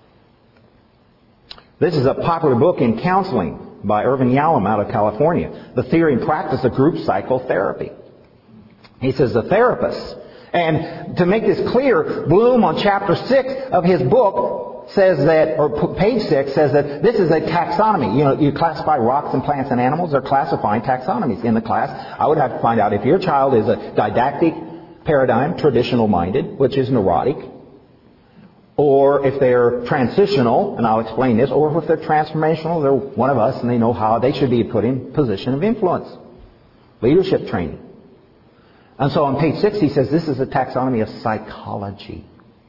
This is a popular book in counseling by Irvin Yalom out of California. The Theory and Practice of Group Psychotherapy. He says the therapist. And to make this clear, Bloom on chapter 6 of his book says that, or page 6 says that this is a taxonomy. You classify rocks and plants and animals. They're classifying taxonomies in the class. I would have to find out if your child is a didactic paradigm, traditional minded, which is neurotic, or if they're transitional, and I'll explain this, or if they're transformational, they're one of us and they know how they should be put in position of influence. Leadership training. And so on page 6 he says this is a taxonomy of psychology.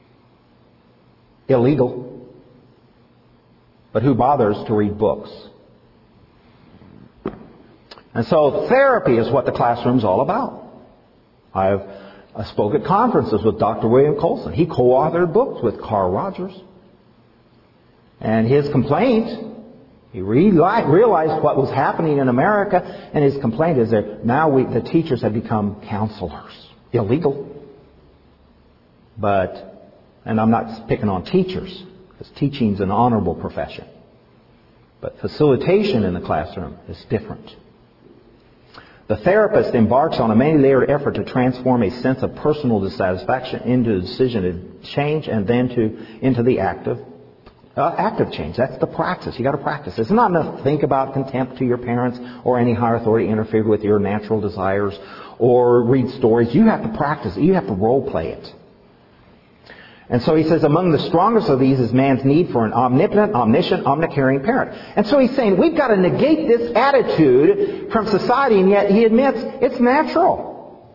Illegal. But who bothers to read books? And so therapy is what the classroom's all about. I spoke at conferences with Dr. William Colson. He co-authored books with Carl Rogers. And his complaint, he realized what was happening in America, and his complaint is that now the teachers have become counselors. Illegal. And I'm not picking on teachers, because teaching's an honorable profession. But facilitation in the classroom is different. The therapist embarks on a many-layered effort to transform a sense of personal dissatisfaction into a decision to change, and then into the active change. That's the practice. You got to practice. It's not enough to think about contempt to your parents or any higher authority interfered with your natural desires or read stories. You have to practice it. You have to role play it. And so he says, among the strongest of these is man's need for an omnipotent, omniscient, omnicaring parent. And so he's saying we've got to negate this attitude from society, and yet he admits it's natural.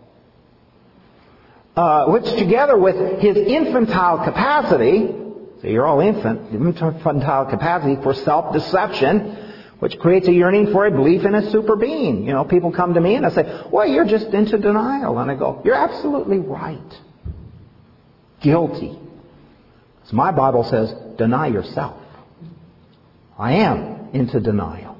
Which together with his infantile capacity, so you're all infantile capacity for self-deception, which creates a yearning for a belief in a super being. You know, people come to me and I say, well, you're just into denial. And I go, you're absolutely right. Guilty. So my Bible says, deny yourself. I am into denial.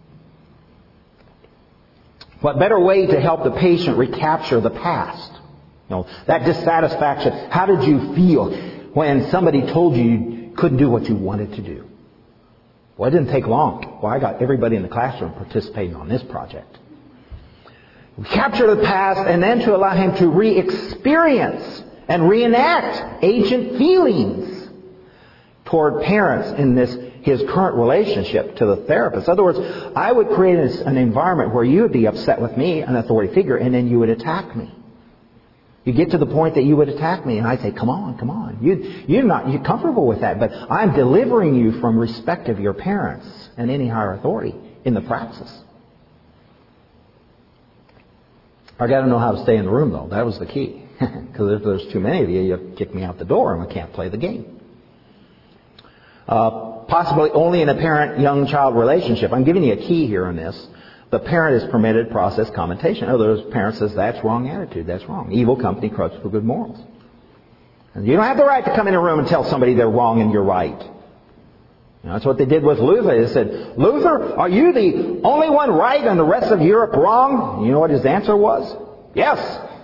What better way to help the patient recapture the past? You know, that dissatisfaction. How did you feel when somebody told you couldn't do what you wanted to do? Well, it didn't take long. Well, I got everybody in the classroom participating on this project. Capture the past, and then to allow him to re-experience and reenact ancient feelings toward parents in his current relationship to the therapist. In other words, I would create an environment where you would be upset with me, an authority figure, and then you would attack me. You get to the point that you would attack me, and I say, come on. You're comfortable with that, but I'm delivering you from respect of your parents and any higher authority in the praxis. I got to know how to stay in the room, though. That was the key. Because if there's too many of you, you'll kick me out the door and I can't play the game. Possibly only in a parent-young child relationship. I'm giving you a key here on this. The parent is permitted process commentation. In other words, parent says, that's wrong attitude, that's wrong. Evil company corrupts for good morals. And you don't have the right to come in a room and tell somebody they're wrong and you're right. You know, that's what they did with Luther. They said, Luther, are you the only one right and the rest of Europe wrong? And you know what his answer was? Yes.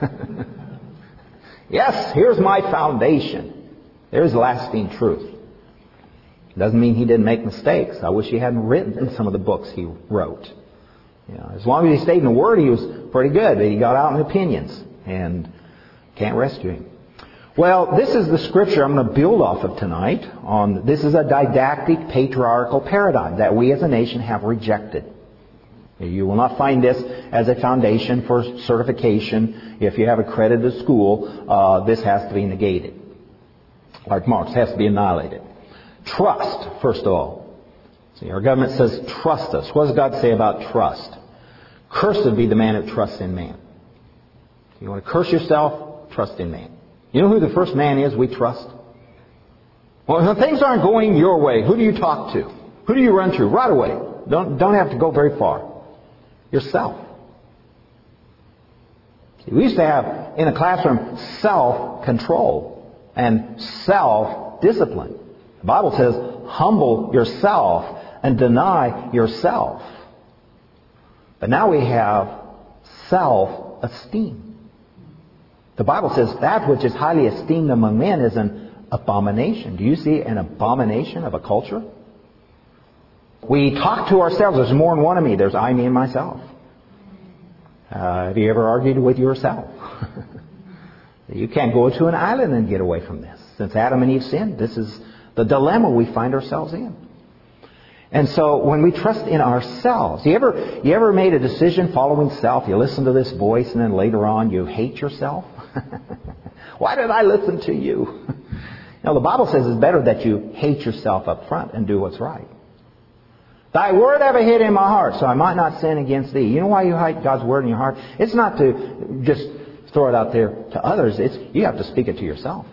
Yes, here's my foundation. There's lasting truth. Doesn't mean he didn't make mistakes. I wish he hadn't written some of the books he wrote. You know, as long as he stayed in the Word, he was pretty good. But he got out in opinions, and can't rescue him. Well, this is the scripture I'm going to build off of tonight. This is a didactic patriarchal paradigm that we as a nation have rejected. You will not find this as a foundation for certification. If you have accredited school, this has to be negated. Like Marx, has to be annihilated. Trust, first of all. See, our government says, trust us. What does God say about trust? Cursed be the man who trusts in man. You want to curse yourself? Trust in man. You know who the first man is we trust? Well, when things aren't going your way, who do you talk to? Who do you run to? Right away. Don't have to go very far. Yourself. See, we used to have in a classroom self-control and self-discipline. The Bible says, humble yourself and deny yourself. But now we have self-esteem. The Bible says that which is highly esteemed among men is an abomination. Do you see an abomination of a culture? We talk to ourselves. There's more than one of me. There's I, me, and myself. Have you ever argued with yourself? You can't go to an island and get away from this. Since Adam and Eve sinned, this is the dilemma we find ourselves in. And so when we trust in ourselves, you ever made a decision following self? You listen to this voice and then later on you hate yourself? Why did I listen to you? Now the Bible says it's better that you hate yourself up front and do what's right. Thy word have I hid in my heart, so I might not sin against thee. You know why you hide God's word in your heart? It's not to just throw it out there to others. You have to speak it to yourself.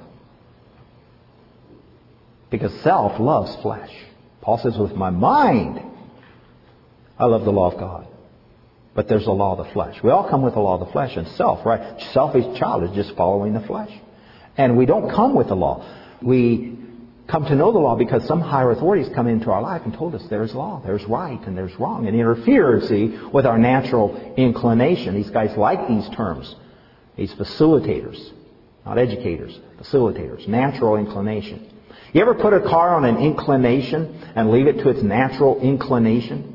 Because self loves flesh. Paul says, with my mind, I love the law of God. But there's a law of the flesh. We all come with the law of the flesh and self, right? Selfish child is just following the flesh. And we don't come with the law. We come to know the law because some higher authorities come into our life and told us there's law, there's right, and there's wrong. And interfere, see, with our natural inclination. These guys like these terms. These facilitators, not educators, facilitators. Natural inclination. You ever put a car on an inclination and leave it to its natural inclination?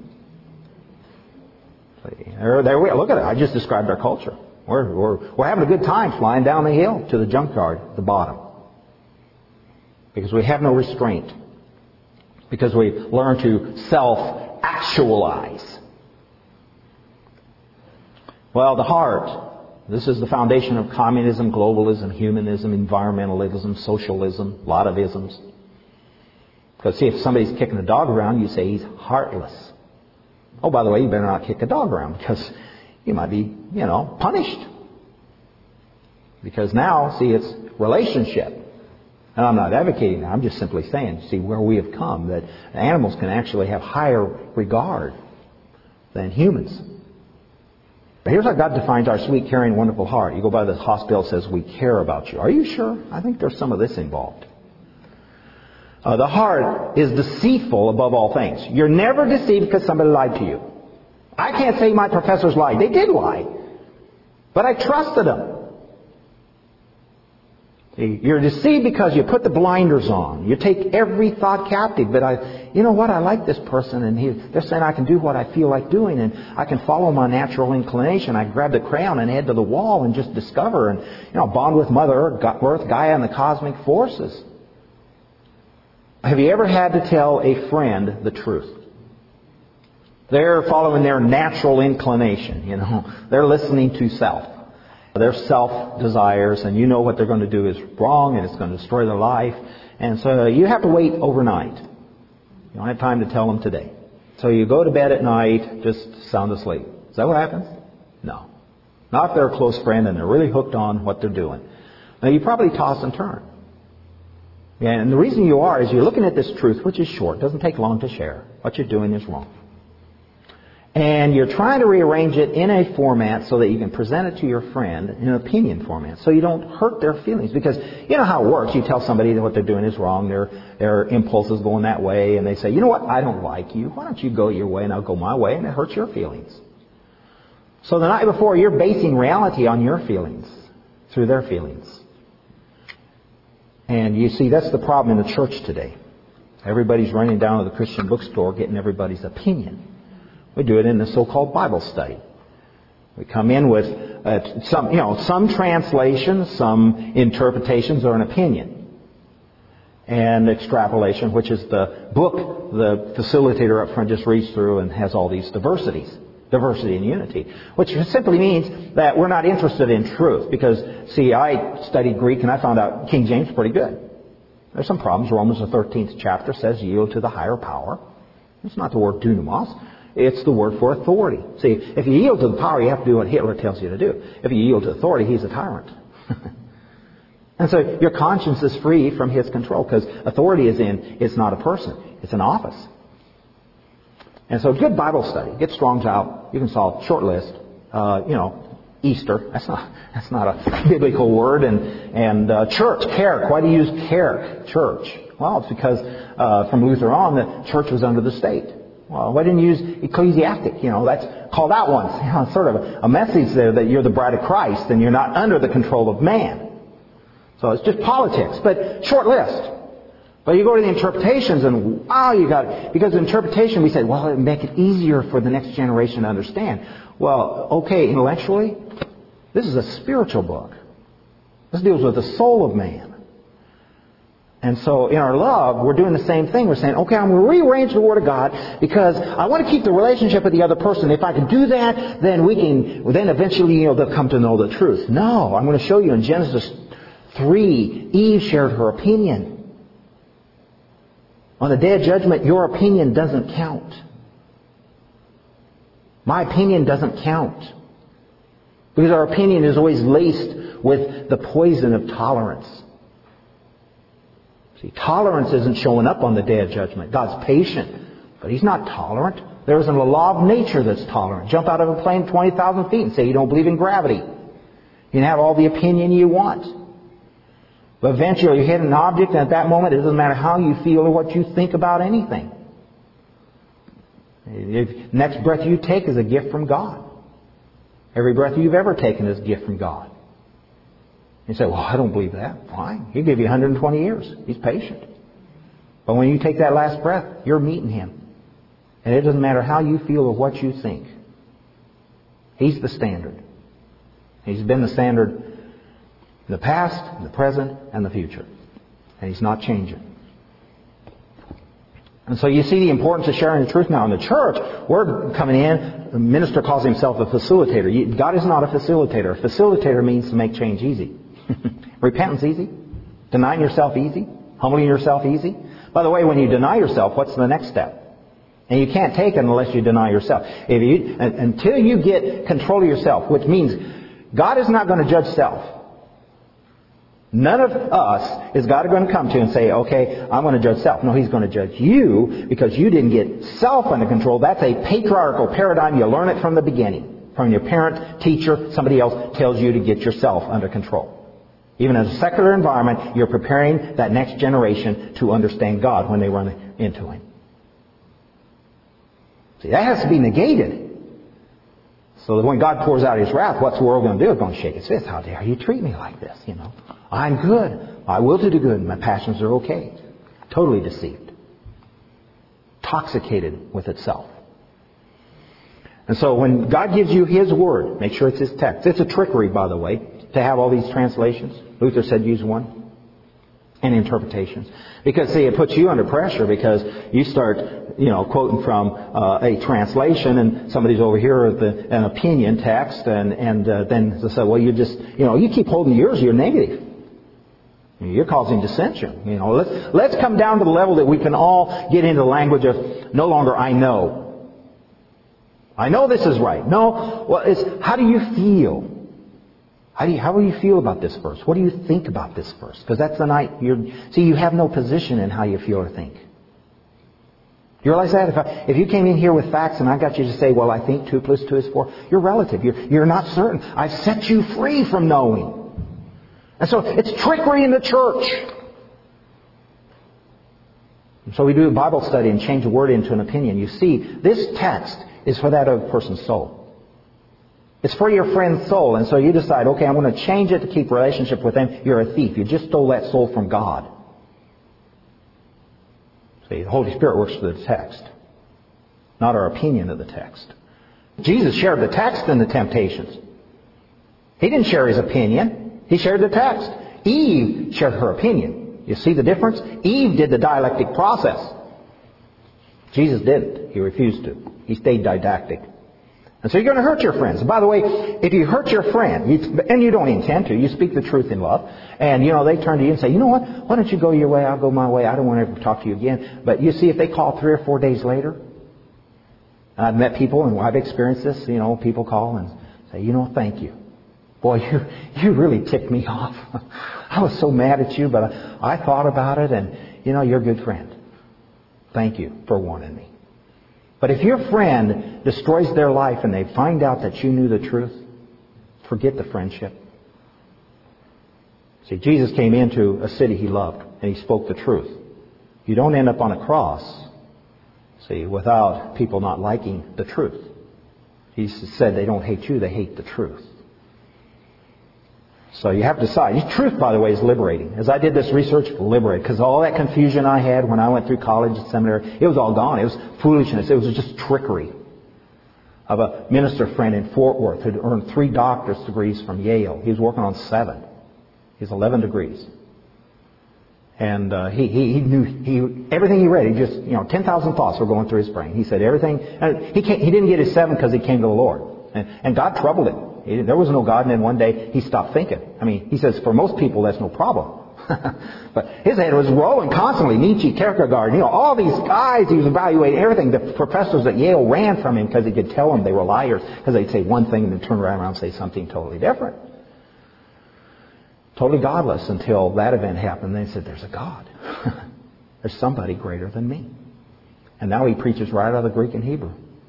There we are. Look at it. I just described our culture. We're having a good time flying down the hill to the junkyard at the bottom. Because we have no restraint. Because we learn to self-actualize. Well, the heart. This is the foundation of communism, globalism, humanism, environmentalism, socialism, a lot of isms. Because see, if somebody's kicking a dog around, you say he's heartless. Oh, by the way, you better not kick a dog around because you might be, punished. Because now, see, it's relationship. And I'm not advocating that. I'm just simply saying, see, where we have come, that animals can actually have higher regard than humans. But here's how God defines our sweet, caring, wonderful heart. You go by the hospital, it says, we care about you. Are you sure? I think there's some of this involved. The heart is deceitful above all things. You're never deceived because somebody lied to you. I can't say my professors lied. They did lie. But I trusted them. You're deceived because you put the blinders on. You take every thought captive. But you know what? I like this person, and they're saying I can do what I feel like doing, and I can follow my natural inclination. I grab the crayon and head to the wall and just discover and bond with Mother Earth, Gaia, and the cosmic forces. Have you ever had to tell a friend the truth? They're following their natural inclination. They're listening to self. Their self-desires, and you know what they're going to do is wrong, and it's going to destroy their life. And so you have to wait overnight. You don't have time to tell them today. So you go to bed at night, just sound asleep. Is that what happens? No. Not if they're a close friend and they're really hooked on what they're doing. Now you probably toss and turn. And the reason you are is you're looking at this truth, which is short. It doesn't take long to share. What you're doing is wrong. And you're trying to rearrange it in a format so that you can present it to your friend in an opinion format so you don't hurt their feelings. Because you know how it works. You tell somebody that what they're doing is wrong. Their impulse is going that way. And they say, you know what? I don't like you. Why don't you go your way and I'll go my way? And it hurts your feelings. So the night before, you're basing reality on your feelings through their feelings. And you see, that's the problem in the church today. Everybody's running down to the Christian bookstore getting everybody's opinion. We do it in the so-called Bible study. We come in with some translations, some interpretations, or an opinion. And extrapolation, which is the book the facilitator up front just reads through and has all these diversities. Diversity and unity. Which simply means that we're not interested in truth. Because, see, I studied Greek and I found out King James is pretty good. There's some problems. Romans, the 13th chapter, says yield to the higher power. It's not the word dunamos. It's the word for authority. See, if you yield to the power, you have to do what Hitler tells you to do. If you yield to authority, he's a tyrant. And so your conscience is free from his control because authority it's not a person. It's an office. And so good Bible study. Get Strong's out. You can solve short list. Easter. That's not a biblical word. And church, care. Why do you use care? Church. Well, it's because from Luther on, the church was under the state. Well, why didn't you use ecclesiastic? That's called out once. It's sort of a message there that you're the bride of Christ and you're not under the control of man. So it's just politics, but short list. But you go to the interpretations and wow, you got it. Because of interpretation, we say, well, it'll make it easier for the next generation to understand. Well, okay, intellectually, this is a spiritual book. This deals with the soul of man. And so in our love, we're doing the same thing. We're saying, okay, I'm going to rearrange the Word of God because I want to keep the relationship with the other person. If I can do that, then then eventually they'll come to know the truth. No, I'm going to show you in Genesis 3, Eve shared her opinion. On the day of judgment, your opinion doesn't count. My opinion doesn't count. Because our opinion is always laced with the poison of tolerance. See, tolerance isn't showing up on the day of judgment. God's patient, but He's not tolerant. There isn't a law of nature that's tolerant. Jump out of a plane 20,000 feet and say you don't believe in gravity. You can have all the opinion you want. But eventually you hit an object, and at that moment it doesn't matter how you feel or what you think about anything. The next breath you take is a gift from God. Every breath you've ever taken is a gift from God. You say, well, I don't believe that. Fine. He'll give you 120 years. He's patient. But when you take that last breath, you're meeting Him. And it doesn't matter how you feel or what you think. He's the standard. He's been the standard in the past, the present, and the future. And He's not changing. And so you see the importance of sharing the truth now in the church. We're coming in, the minister calls himself a facilitator. God is not a facilitator. A facilitator means to make change easy. Repentance easy. Denying yourself easy. Humbling yourself easy. By the way, when you deny yourself, what's the next step? And you can't take it unless you deny yourself. Until you get control of yourself, which means God is not going to judge self. None of us is God going to come to and say, okay, I'm going to judge self. No, He's going to judge you because you didn't get self under control. That's a patriarchal paradigm. You learn it from the beginning. From your parent, teacher, somebody else tells you to get yourself under control. Even in a secular environment, you're preparing that next generation to understand God when they run into Him. See, that has to be negated. So that when God pours out His wrath, what's the world going to do? It's going to shake its fist. How dare you treat me like this? I'm good. I will do the good. My passions are okay. Totally deceived. Intoxicated with itself. And so when God gives you His Word, make sure it's His text. It's a trickery, by the way, to have all these translations. Luther said use one. And interpretations. Because, see, it puts you under pressure because you start, quoting from a translation and somebody's over here with an opinion text and then they say, well, you just, you keep holding yours, you're negative. You're causing dissension. Let's come down to the level that we can all get into the language of no longer I know. I know this is right. No, well, it's how do you feel? How will you feel about this verse? What do you think about this verse? Because that's the night you have no position in how you feel or think. You realize that? If you came in here with facts and I got you to say, well, I think 2 + 2 is 4, you're relative. You're not certain. I've set you free from knowing. And so it's trickery in the church. And so we do a Bible study and change a word into an opinion. You see, this text is for that other person's soul. It's for your friend's soul. And so you decide, okay, I'm going to change it to keep relationship with them. You're a thief. You just stole that soul from God. See, the Holy Spirit works through the text, not our opinion of the text. Jesus shared the text in the temptations. He didn't share His opinion. He shared the text. Eve shared her opinion. You see the difference? Eve did the dialectic process. Jesus didn't. He refused to. He stayed didactic. And so you're going to hurt your friends. And by the way, if you hurt your friend, and you don't intend to, you speak the truth in love, and they turn to you and say, you know what, why don't you go your way, I'll go my way, I don't want to ever talk to you again. But you see, if they call 3 or 4 days later, and I've met people, and I've experienced this, people call and say, thank you. Boy, you really ticked me off. I was so mad at you, but I thought about it, and, you're a good friend. Thank you for warning me. But if your friend destroys their life and they find out that you knew the truth, forget the friendship. See, Jesus came into a city He loved and He spoke the truth. You don't end up on a cross, without people not liking the truth. He said they don't hate you, they hate the truth. So you have to decide. Truth, by the way, is liberating. As I did this research, liberated. Because all that confusion I had when I went through college and seminary, it was all gone. It was foolishness. It was just trickery. Of a minister friend in Fort Worth who'd earned 3 doctorate degrees from Yale. He was working on 7. He's 11 degrees. And he knew everything he read. He just 10,000 thoughts were going through his brain. He said everything. He didn't get his 7 because he came to the Lord, and God troubled him. There was no God, and then one day he stopped thinking. He says for most people that's no problem. But his head was rolling constantly. Nietzsche, Kierkegaard, all these guys he was evaluating everything. The professors at Yale ran from him because he could tell them they were liars because they'd say one thing and then turn around and say something totally different. Totally godless until that event happened. They said, there's a God. There's somebody greater than me. And now he preaches right out of the Greek and Hebrew.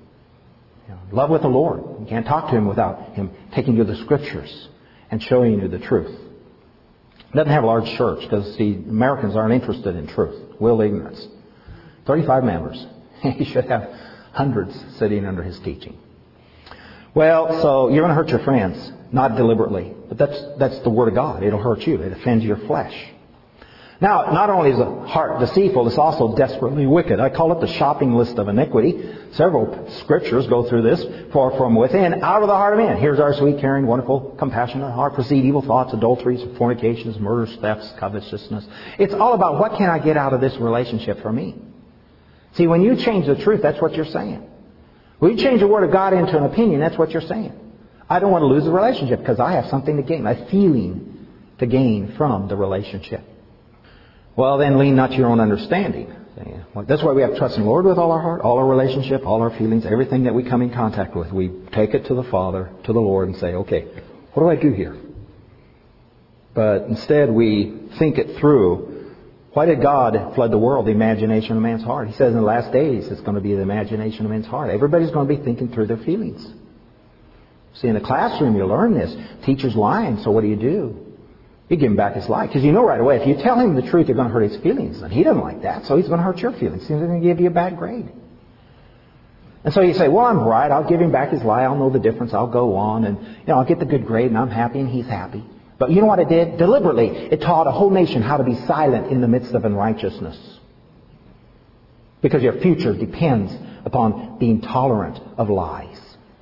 Love with the Lord. You can't talk to Him without Him taking you to the Scriptures and showing you the truth. It doesn't have a large church because, see, Americans aren't interested in truth. Will ignorance. 35 members. He should have hundreds sitting under his teaching. Well, so you're going to hurt your friends, not deliberately. But that's the Word of God. It'll hurt you. It offends your flesh. Now, not only is the heart deceitful, it's also desperately wicked. I call it the shopping list of iniquity. Several scriptures go through this. For from within, out of the heart of man, here's our sweet, caring, wonderful, compassionate heart, proceed evil thoughts, adulteries, fornications, murders, thefts, covetousness. It's all about what can I get out of this relationship for me. See, when you change the truth, that's what you're saying. When you change the Word of God into an opinion, that's what you're saying. I don't want to lose the relationship because I have something to gain, a feeling to gain from the relationship. Well, then lean not to your own understanding. That's why we have to trust in the Lord with all our heart, all our relationship, all our feelings, everything that we come in contact with. We take it to the Father, to the Lord, and say, okay, what do I do here? But instead we think it through. Why did God flood the world? The imagination of man's heart. He says in the last days it's going to be the imagination of man's heart. Everybody's going to be thinking through their feelings. See, in the classroom you learn this. Teacher's lying, so what do? You give him back his lie. Because you know right away, if you tell him the truth, you're going to hurt his feelings. And he doesn't like that, so he's going to hurt your feelings. He's going to give you a bad grade. And so you say, well, I'm right. I'll give him back his lie. I'll know the difference. I'll go on. And I'll get the good grade, and I'm happy, and he's happy. But you know what it did? Deliberately, it taught a whole nation how to be silent in the midst of unrighteousness. Because your future depends upon being tolerant of lies.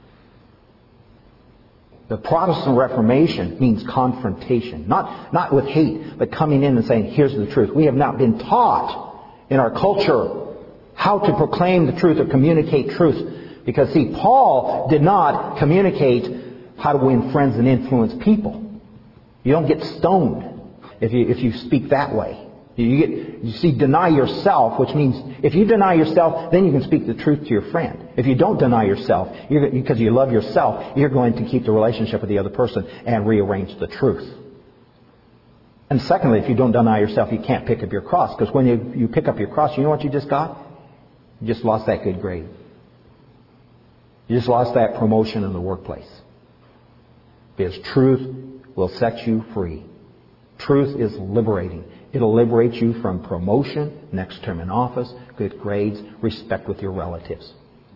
The Protestant Reformation means confrontation. Not with hate, but coming in and saying, here's the truth. We have not been taught in our culture how to proclaim the truth or communicate truth. Because, see, Paul did not communicate how to win friends and influence people. You don't get stoned if you speak that way. You deny yourself, which means if you deny yourself, then you can speak the truth to your friend. If you don't deny yourself, because you love yourself, you're going to keep the relationship with the other person and rearrange the truth. And secondly, if you don't deny yourself, you can't pick up your cross. Because when you pick up your cross, you know what you just got? You just lost that good grade. You just lost that promotion in the workplace. Because truth will set you free. Truth is liberating. It'll liberate you from promotion, next term in office, good grades, respect with your relatives.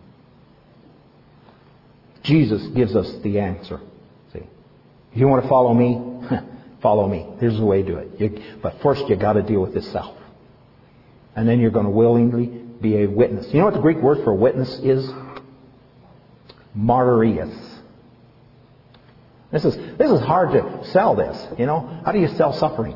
Jesus gives us the answer. See, if you want to follow me, follow me. Here's the way to do it. But first you got to deal with this self. And then you're going to willingly be a witness. You know what the Greek word for witness is? Martyrios. This is hard to sell this. How do you sell suffering?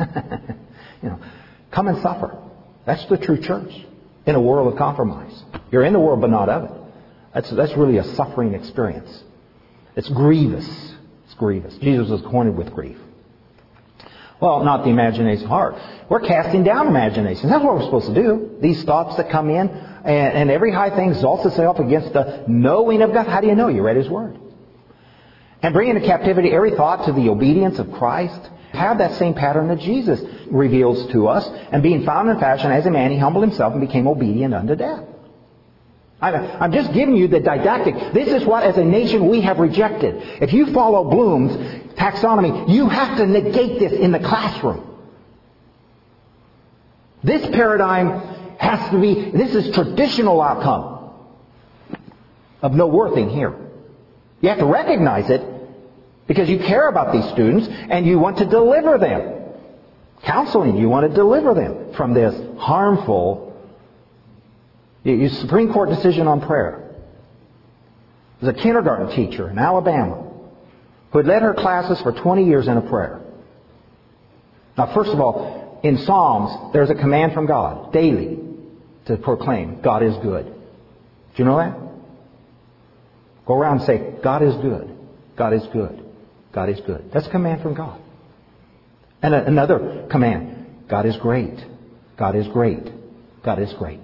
Come and suffer. That's the true church in a world of compromise. You're in the world, but not of it. That's really a suffering experience. It's grievous. It's grievous. Jesus was acquainted with grief. Well, not the imagination heart. We're casting down imaginations. That's what we're supposed to do. These thoughts that come in, and every high thing exalts itself against the knowing of God. How do you know? You read His Word. And bring into captivity every thought to the obedience of Christ. Have that same pattern that Jesus reveals to us. And being found in fashion as a man, He humbled Himself and became obedient unto death. I'm just giving you the didactic. This is what, as a nation, we have rejected. If you follow Bloom's taxonomy, you have to negate this in the classroom. This paradigm has to be, this is traditional outcome of no worthing here. You have to recognize it because you care about these students and you want to deliver them. Counseling, you want to deliver them from this harmful Supreme Court decision on prayer. There's a kindergarten teacher in Alabama who had led her classes for 20 years in a prayer. Now, first of all, in Psalms, there's a command from God daily to proclaim God is good. Do you know that? Go around and say, God is good. God is good. God is good. That's a command from God. And another command, God is great. God is great. God is great.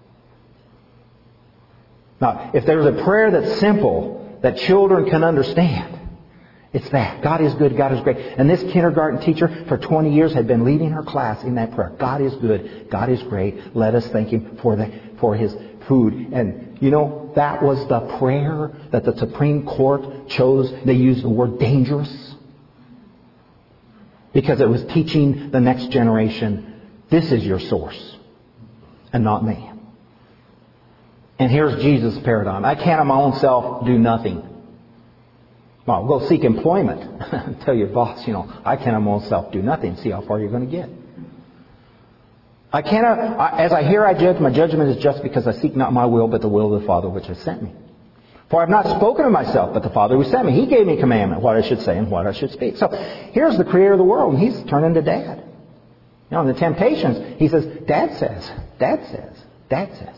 Now, if there's a prayer that's simple, that children can understand, it's that. God is good. God is great. And this kindergarten teacher for 20 years had been leading her class in that prayer. God is good. God is great. Let us thank Him for food. And you know, that was the prayer that the Supreme Court chose. They used the word dangerous because it was teaching the next generation, this is your source and not me. And here's Jesus' paradigm. I can't of my own self do nothing. Well, go seek employment. Tell your boss, I can't of my own self do nothing. See how far you're going to get. I cannot, as I hear, I judge. My judgment is just because I seek not my will, but the will of the Father which has sent me. For I have not spoken of myself, but the Father who sent me. He gave me commandment, what I should say and what I should speak. So here's the Creator of the world, and He's turning to Dad. In the Temptations, He says, Dad says, Dad says, Dad says.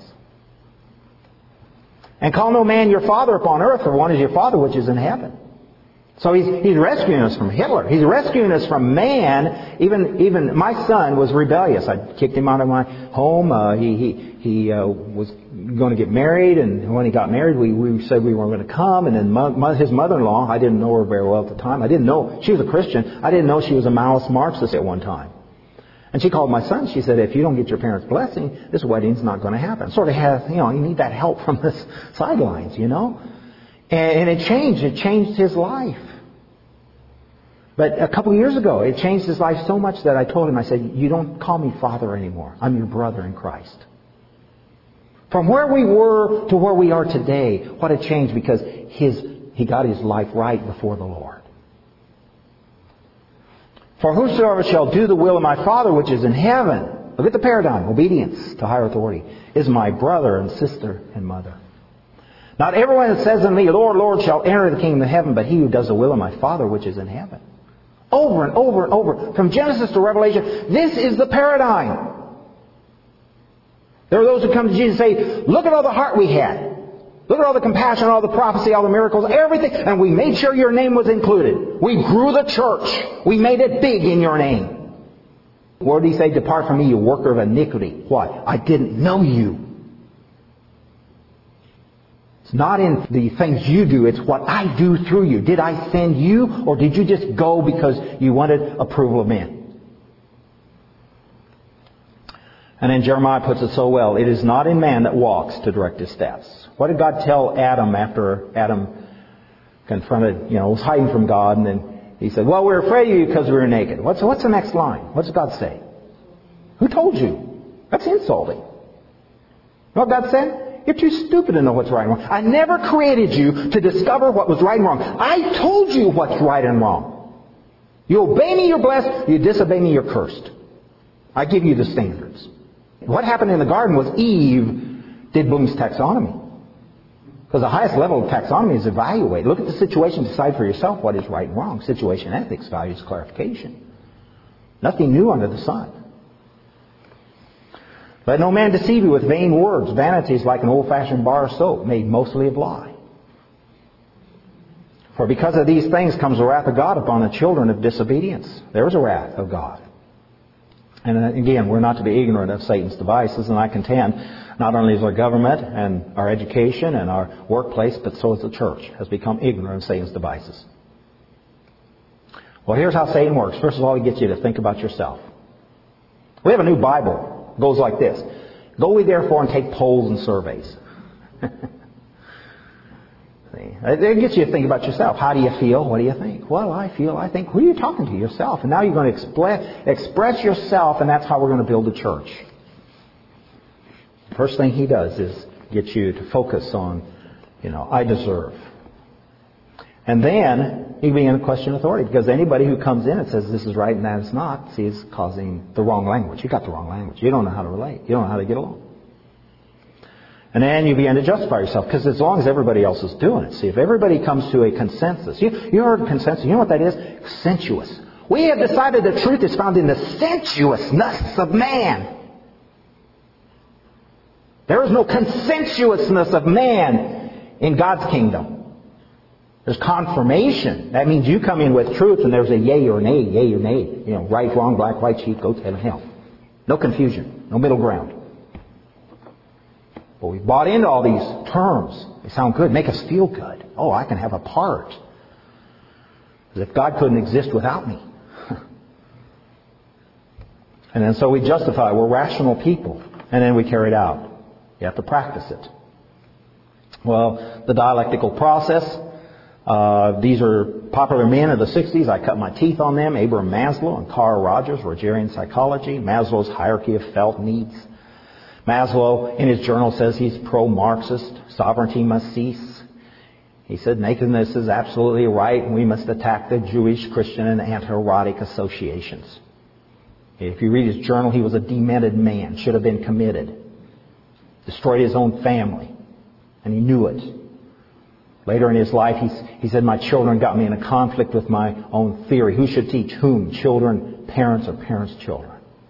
And call no man your father upon earth, for one is your Father which is in heaven. So he's rescuing us from Hitler. He's rescuing us from man. Even my son was rebellious. I kicked him out of my home. He was going to get married, and when he got married, we said we weren't going to come. And then his mother-in-law, I didn't know her very well at the time. I didn't know she was a Christian. I didn't know she was a Maoist Marxist at one time. And she called my son. She said, if you don't get your parents' blessing, this wedding's not going to happen. Sort of has, you need that help from the sidelines, And it changed. It changed his life. But a couple of years ago, it changed his life so much that I told him, I said, you don't call me father anymore. I'm your brother in Christ. From where we were to where we are today, what a change, because he got his life right before the Lord. For whosoever shall do the will of my Father which is in heaven, look at the paradigm, obedience to higher authority, is my brother and sister and mother. Not everyone that says unto me, Lord, Lord, shall enter the kingdom of heaven, but he who does the will of my Father which is in heaven. Over and over and over. From Genesis to Revelation, this is the paradigm. There are those who come to Jesus and say, look at all the heart we had. Look at all the compassion, all the prophecy, all the miracles, everything. And we made sure your name was included. We grew the church. We made it big in your name. What did he say? Depart from me, you worker of iniquity. Why? I didn't know you. It's not in the things you do, it's what I do through you. Did I send you, or did you just go because you wanted approval of men? And then Jeremiah puts it so well, it is not in man that walks to direct his steps. What did God tell Adam after Adam confronted, was hiding from God, and then he said, well, we're afraid of you because we were naked. What's the next line? What does God say? Who told you? That's insulting. You know what God said? You're too stupid to know what's right and wrong. I never created you to discover what was right and wrong. I told you what's right and wrong. You obey me, you're blessed. You disobey me, you're cursed. I give you the standards. What happened in the garden was Eve did Bloom's taxonomy. Because the highest level of taxonomy is evaluate. Look at the situation, decide for yourself what is right and wrong. Situation ethics values clarification. Nothing new under the sun. Let no man deceive you with vain words. Vanity is like an old-fashioned bar of soap made mostly of lye. For because of these things comes the wrath of God upon the children of disobedience. There is a wrath of God. And again, we're not to be ignorant of Satan's devices, and I contend not only is our government and our education and our workplace, but so is the church, has become ignorant of Satan's devices. Well, here's how Satan works. First of all, he gets you to think about yourself. We have a new Bible. It goes like this. Go ye therefore and take polls and surveys. It gets you to think about yourself. How do you feel? What do you think? Well, I think. Who are you talking to? Yourself. And now you're going to express yourself, and that's how we're going to build a church. The first thing he does is get you to focus on, I deserve. And then he begins to question authority, because anybody who comes in and says this is right and that is not, see, is causing the wrong language. You got the wrong language. You don't know how to relate. You don't know how to get along. And then you begin to justify yourself, because as long as everybody else is doing it. See, if everybody comes to a consensus. You heard consensus. You know what that is? Sensuous. We have decided the truth is found in the sensuousness of man. There is no consensuousness of man in God's kingdom. There's confirmation. That means you come in with truth and there's a yay or nay, yay or nay. Right, wrong, black, white, sheep, goat, heaven, hell. No confusion. No middle ground. But we bought into all these terms. They sound good, make us feel good. Oh, I can have a part. As if God couldn't exist without me. And then so we justify. We're rational people. And then we carry it out. You have to practice it. Well, the dialectical process, these are popular men of the 60s. I cut my teeth on them. Abraham Maslow and Carl Rogers, Rogerian psychology. Maslow's hierarchy of felt needs. Maslow, in his journal, says he's pro-Marxist. Sovereignty must cease. He said nakedness is absolutely right, and we must attack the Jewish, Christian, and anti-erotic associations. If you read his journal, he was a demented man, should have been committed. Destroyed his own family, and he knew it. Later in his life, he said, my children got me in a conflict with my own theory. Who should teach whom? Children, parents, or parents' children?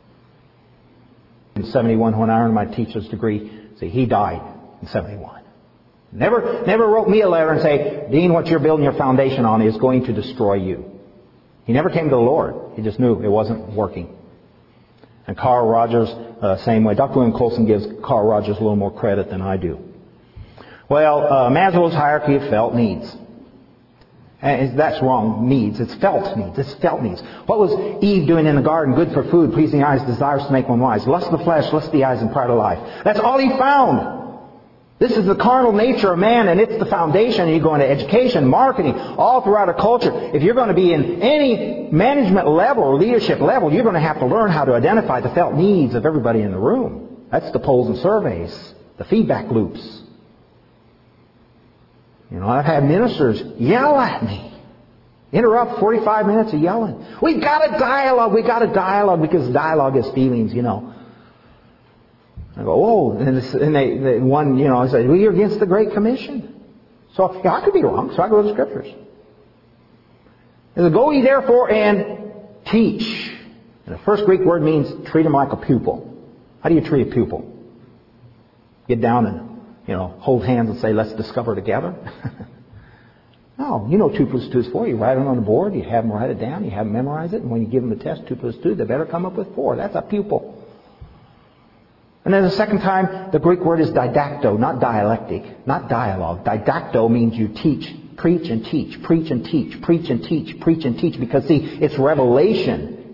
In 71, when I earned my teacher's degree, see, he died in 71. Never wrote me a letter and say, Dean, what you're building your foundation on is going to destroy you. He never came to the Lord. He just knew it wasn't working. And Carl Rogers, same way. Dr. William Colson gives Carl Rogers a little more credit than I do. Well, Maslow's hierarchy of felt needs. And that's wrong. Needs. It's felt needs. It's felt needs. What was Eve doing in the garden? Good for food, pleasing eyes, desires to make one wise. Lust of the flesh, lust of the eyes, and pride of life. That's all he found. This is the carnal nature of man, and it's the foundation. You go into education, marketing, all throughout our culture. If you're going to be in any management level or leadership level, you're going to have to learn how to identify the felt needs of everybody in the room. That's the polls and surveys, the feedback loops. You know, I've had ministers yell at me. Interrupt 45 minutes of yelling. We've got a dialogue. We've got a dialogue, because dialogue is feelings, you know. I go, oh, and one, you know, I say, well, you're against the Great Commission. So, yeah, I could be wrong, so I go to the Scriptures. It says, go ye therefore and teach. And the first Greek word means treat them like a pupil. How do you treat a pupil? Get down and, you know, hold hands and say, let's discover together? No, you know 2 plus 2 is 4. You write it on the board, you have them write it down, you have them memorize it, and when you give them the test, 2 plus 2, they better come up with 4. That's a pupil. And then the second time, the Greek word is didacto, not dialectic, not dialogue. Didacto means you teach, preach and teach, preach and teach, preach and teach, preach and teach. Because, see, it's revelation.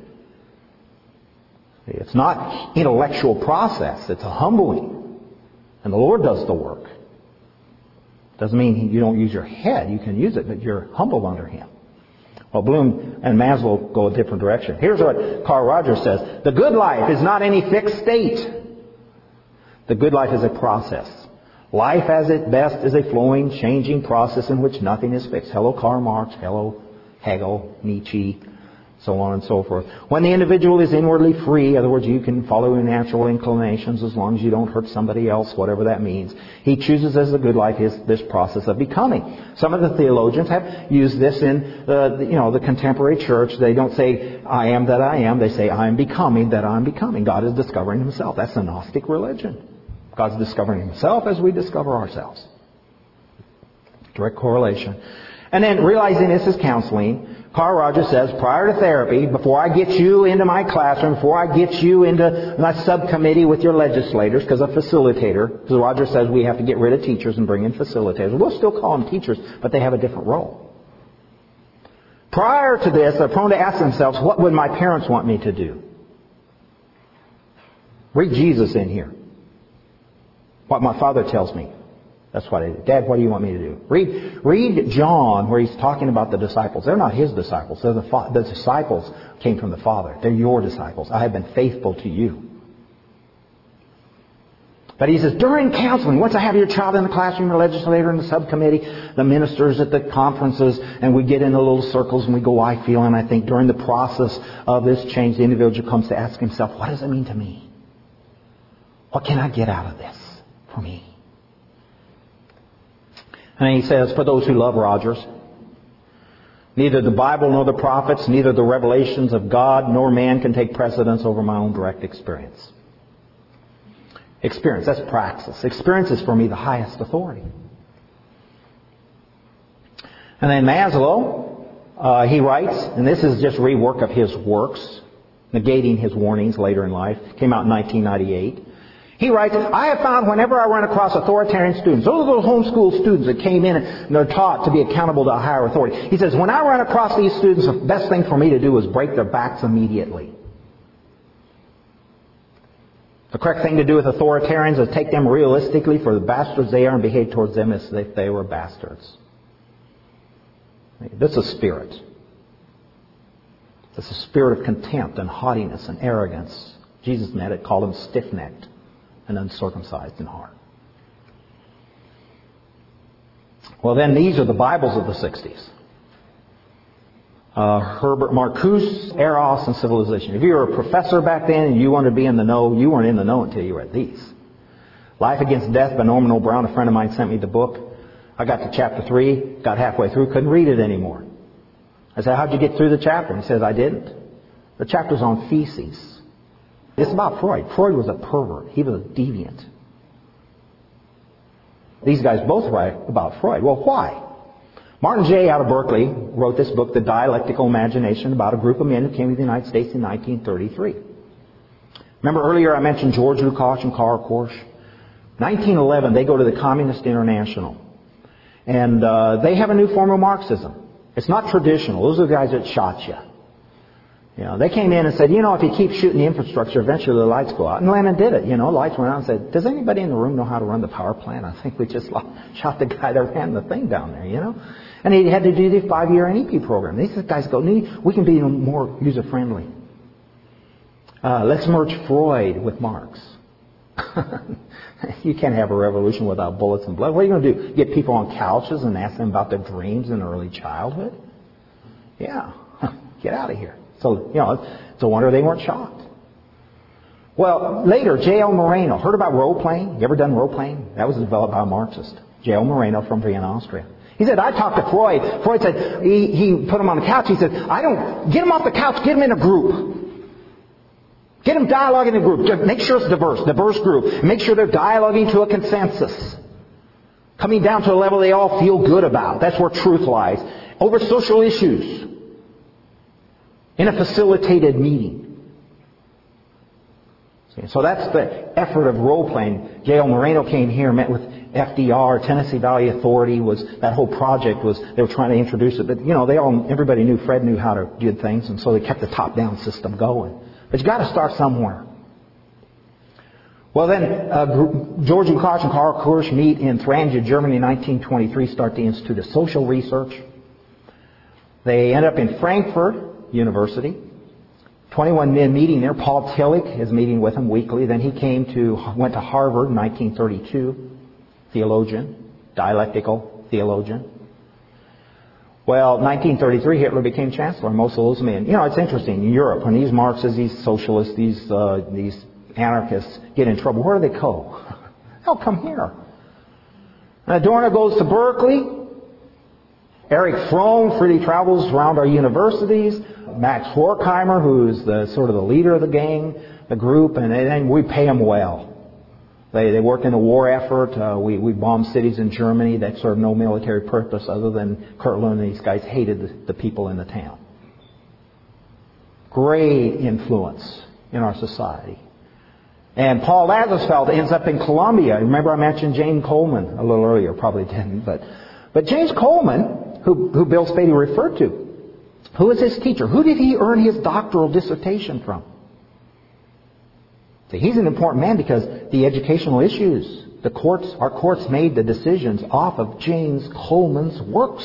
It's not intellectual process. It's a humbling. And the Lord does the work. Doesn't mean you don't use your head. You can use it, but you're humbled under Him. Well, Bloom and Maslow go a different direction. Here's what Carl Rogers says. The good life is not any fixed state. The good life is a process. Life at its best is a flowing, changing process in which nothing is fixed. Hello, Karl Marx. Hello, Hegel, Nietzsche, so on and so forth. When the individual is inwardly free, in other words, you can follow your natural inclinations as long as you don't hurt somebody else, whatever that means. He chooses as the good life is this process of becoming. Some of the theologians have used this in the contemporary church. They don't say, I am that I am. They say, I am becoming that I am becoming. God is discovering Himself. That's the Gnostic religion. God's discovering Himself as we discover ourselves. Direct correlation. And then realizing this is counseling, Carl Rogers says, prior to therapy, before I get you into my classroom, before I get you into my subcommittee with your legislators, because a facilitator, because Rogers says we have to get rid of teachers and bring in facilitators. We'll still call them teachers, but they have a different role. Prior to this, they're prone to ask themselves, what would my parents want me to do? Read Jesus in here. What my Father tells me. That's what I do. Dad, what do you want me to do? Read John, where he's talking about the disciples. They're not His disciples. They're the disciples came from the Father. They're your disciples. I have been faithful to you. But he says, during counseling, once I have your child in the classroom, the legislator in the subcommittee, the ministers at the conferences, and we get in the little circles and we go, I feel, and I think during the process of this change, the individual comes to ask himself, what does it mean to me? What can I get out of this for me? And he says, for those who love Rogers, neither the Bible nor the prophets, neither the revelations of God nor man can take precedence over my own direct experience. Experience, that's praxis. Experience is for me the highest authority. And then Maslow, he writes, and this is just rework of his works, negating his warnings later in life. Came out in 1998. He writes, I have found whenever I run across authoritarian students, those are those homeschool students that came in and they're taught to be accountable to a higher authority. He says, when I run across these students, the best thing for me to do is break their backs immediately. The correct thing to do with authoritarians is take them realistically for the bastards they are and behave towards them as if they were bastards. This is spirit. This is a spirit of contempt and haughtiness and arrogance. Jesus met it, called them stiff-necked and uncircumcised in heart. Well, then these are the Bibles of the 60s. Herbert Marcuse, Eros, and Civilization. If you were a professor back then and you wanted to be in the know, you weren't in the know until you read these. Life Against Death by Norman O'Brien. A friend of mine sent me the book. I got to chapter 3, got halfway through, couldn't read it anymore. I said, how'd you get through the chapter? And he says, I didn't. The chapter's on feces. It's about Freud. Freud was a pervert. He was a deviant. These guys both write about Freud. Well, why? Martin Jay out of Berkeley wrote this book, The Dialectical Imagination, about a group of men who came to the United States in 1933. Remember earlier I mentioned George Lukács and Karl Korsch? 1911, they go to the Communist International. And they have a new form of Marxism. It's not traditional. Those are the guys that shot you. You know, they came in and said, you know, if you keep shooting the infrastructure, eventually the lights go out. And Lenin did it. You know, lights went out and said, does anybody in the room know how to run the power plant? I think we just shot the guy that ran the thing down there, you know. And he had to do the 5-year NEP program. These guys go, we can be more user-friendly. Let's merge Freud with Marx. You can't have a revolution without bullets and blood. What are you going to do? Get people on couches and ask them about their dreams in early childhood? Yeah. Get out of here. So, you know, it's a wonder they weren't shocked. Well, later, J.L. Moreno. Heard about role-playing? You ever done role-playing? That was developed by a Marxist. J.L. Moreno from Vienna, Austria. He said, I talked to Freud. Freud said, he put him on the couch. He said, get him off the couch, get him in a group. Get them dialoguing in a group. Just make sure it's diverse group. And make sure they're dialoguing to a consensus. Coming down to a level they all feel good about. That's where truth lies. Over social issues. In a facilitated meeting. So that's the effort of role-playing. J.L. Moreno came here, met with FDR, Tennessee Valley Authority. That whole project they were trying to introduce it. But, you know, everybody knew Fred knew how to do things. And so they kept the top-down system going. But you've got to start somewhere. Well, then, George Lukács and Karl Korsch meet in Thuringia, Germany in 1923, start the Institute of Social Research. They end up in Frankfurt University. 21 men meeting there. Paul Tillich is meeting with them weekly. Then he went to Harvard in 1932. Theologian, dialectical theologian. Well, 1933, Hitler became chancellor. Most of those men. You know, it's interesting. In Europe, when these Marxists, these socialists, these anarchists get in trouble, where do they go? They'll come here. And Adorno goes to Berkeley. Erich Fromm freely travels around our universities. Max Horkheimer, who's the leader of the gang, the group, and we pay them well. They work in the war effort. We bombed cities in Germany that served no military purpose other than Kurt Lewin and these guys hated the people in the town. Great influence in our society. And Paul Lazarsfeld ends up in Columbia. Remember I mentioned James Coleman a little earlier, probably didn't, but James Coleman, who Bill Spady referred to, who was his teacher? Who did he earn his doctoral dissertation from? See, he's an important man because the educational issues, our courts made the decisions off of James Coleman's works.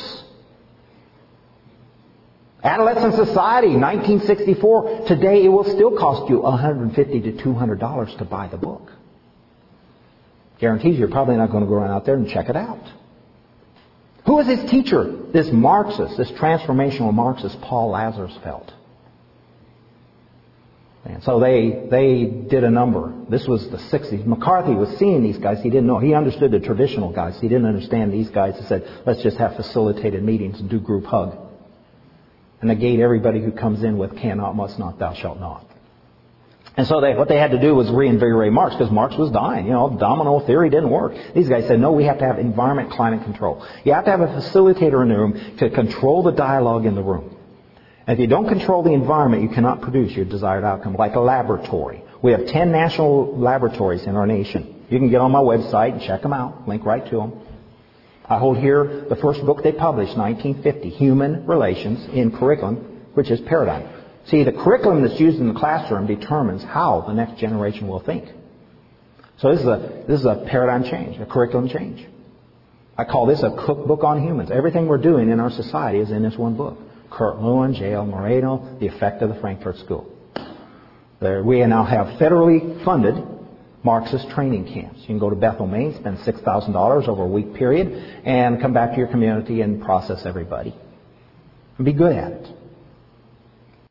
Adolescent Society, 1964. Today it will still cost you $150 to $200 to buy the book. Guarantees you're probably not going to go around out there and check it out. Who was his teacher? This Marxist, this transformational Marxist, Paul Lazarsfeld. And so they did a number. This was the 60s. McCarthy was seeing these guys. He didn't know. He understood the traditional guys. He didn't understand these guys. He said, let's just have facilitated meetings and do group hug. And negate everybody who comes in with cannot, must not, thou shalt not. And so what they had to do was reinvigorate Marx because Marx was dying. You know, domino theory didn't work. These guys said, no, we have to have environment, climate control. You have to have a facilitator in the room to control the dialogue in the room. And if you don't control the environment, you cannot produce your desired outcome, like a laboratory. We have 10 national laboratories in our nation. You can get on my website and check them out. Link right to them. I hold here the first book they published, 1950, Human Relations in Curriculum, which is Paradigm. See, the curriculum that's used in the classroom determines how the next generation will think. So this is a paradigm change, a curriculum change. I call this a cookbook on humans. Everything we're doing in our society is in this one book. Kurt Lewin, J.L. Moreno, The Effect of the Frankfurt School. We now have federally funded Marxist training camps. You can go to Bethel, Maine, spend $6,000 over a week period, and come back to your community and process everybody. And be good at it.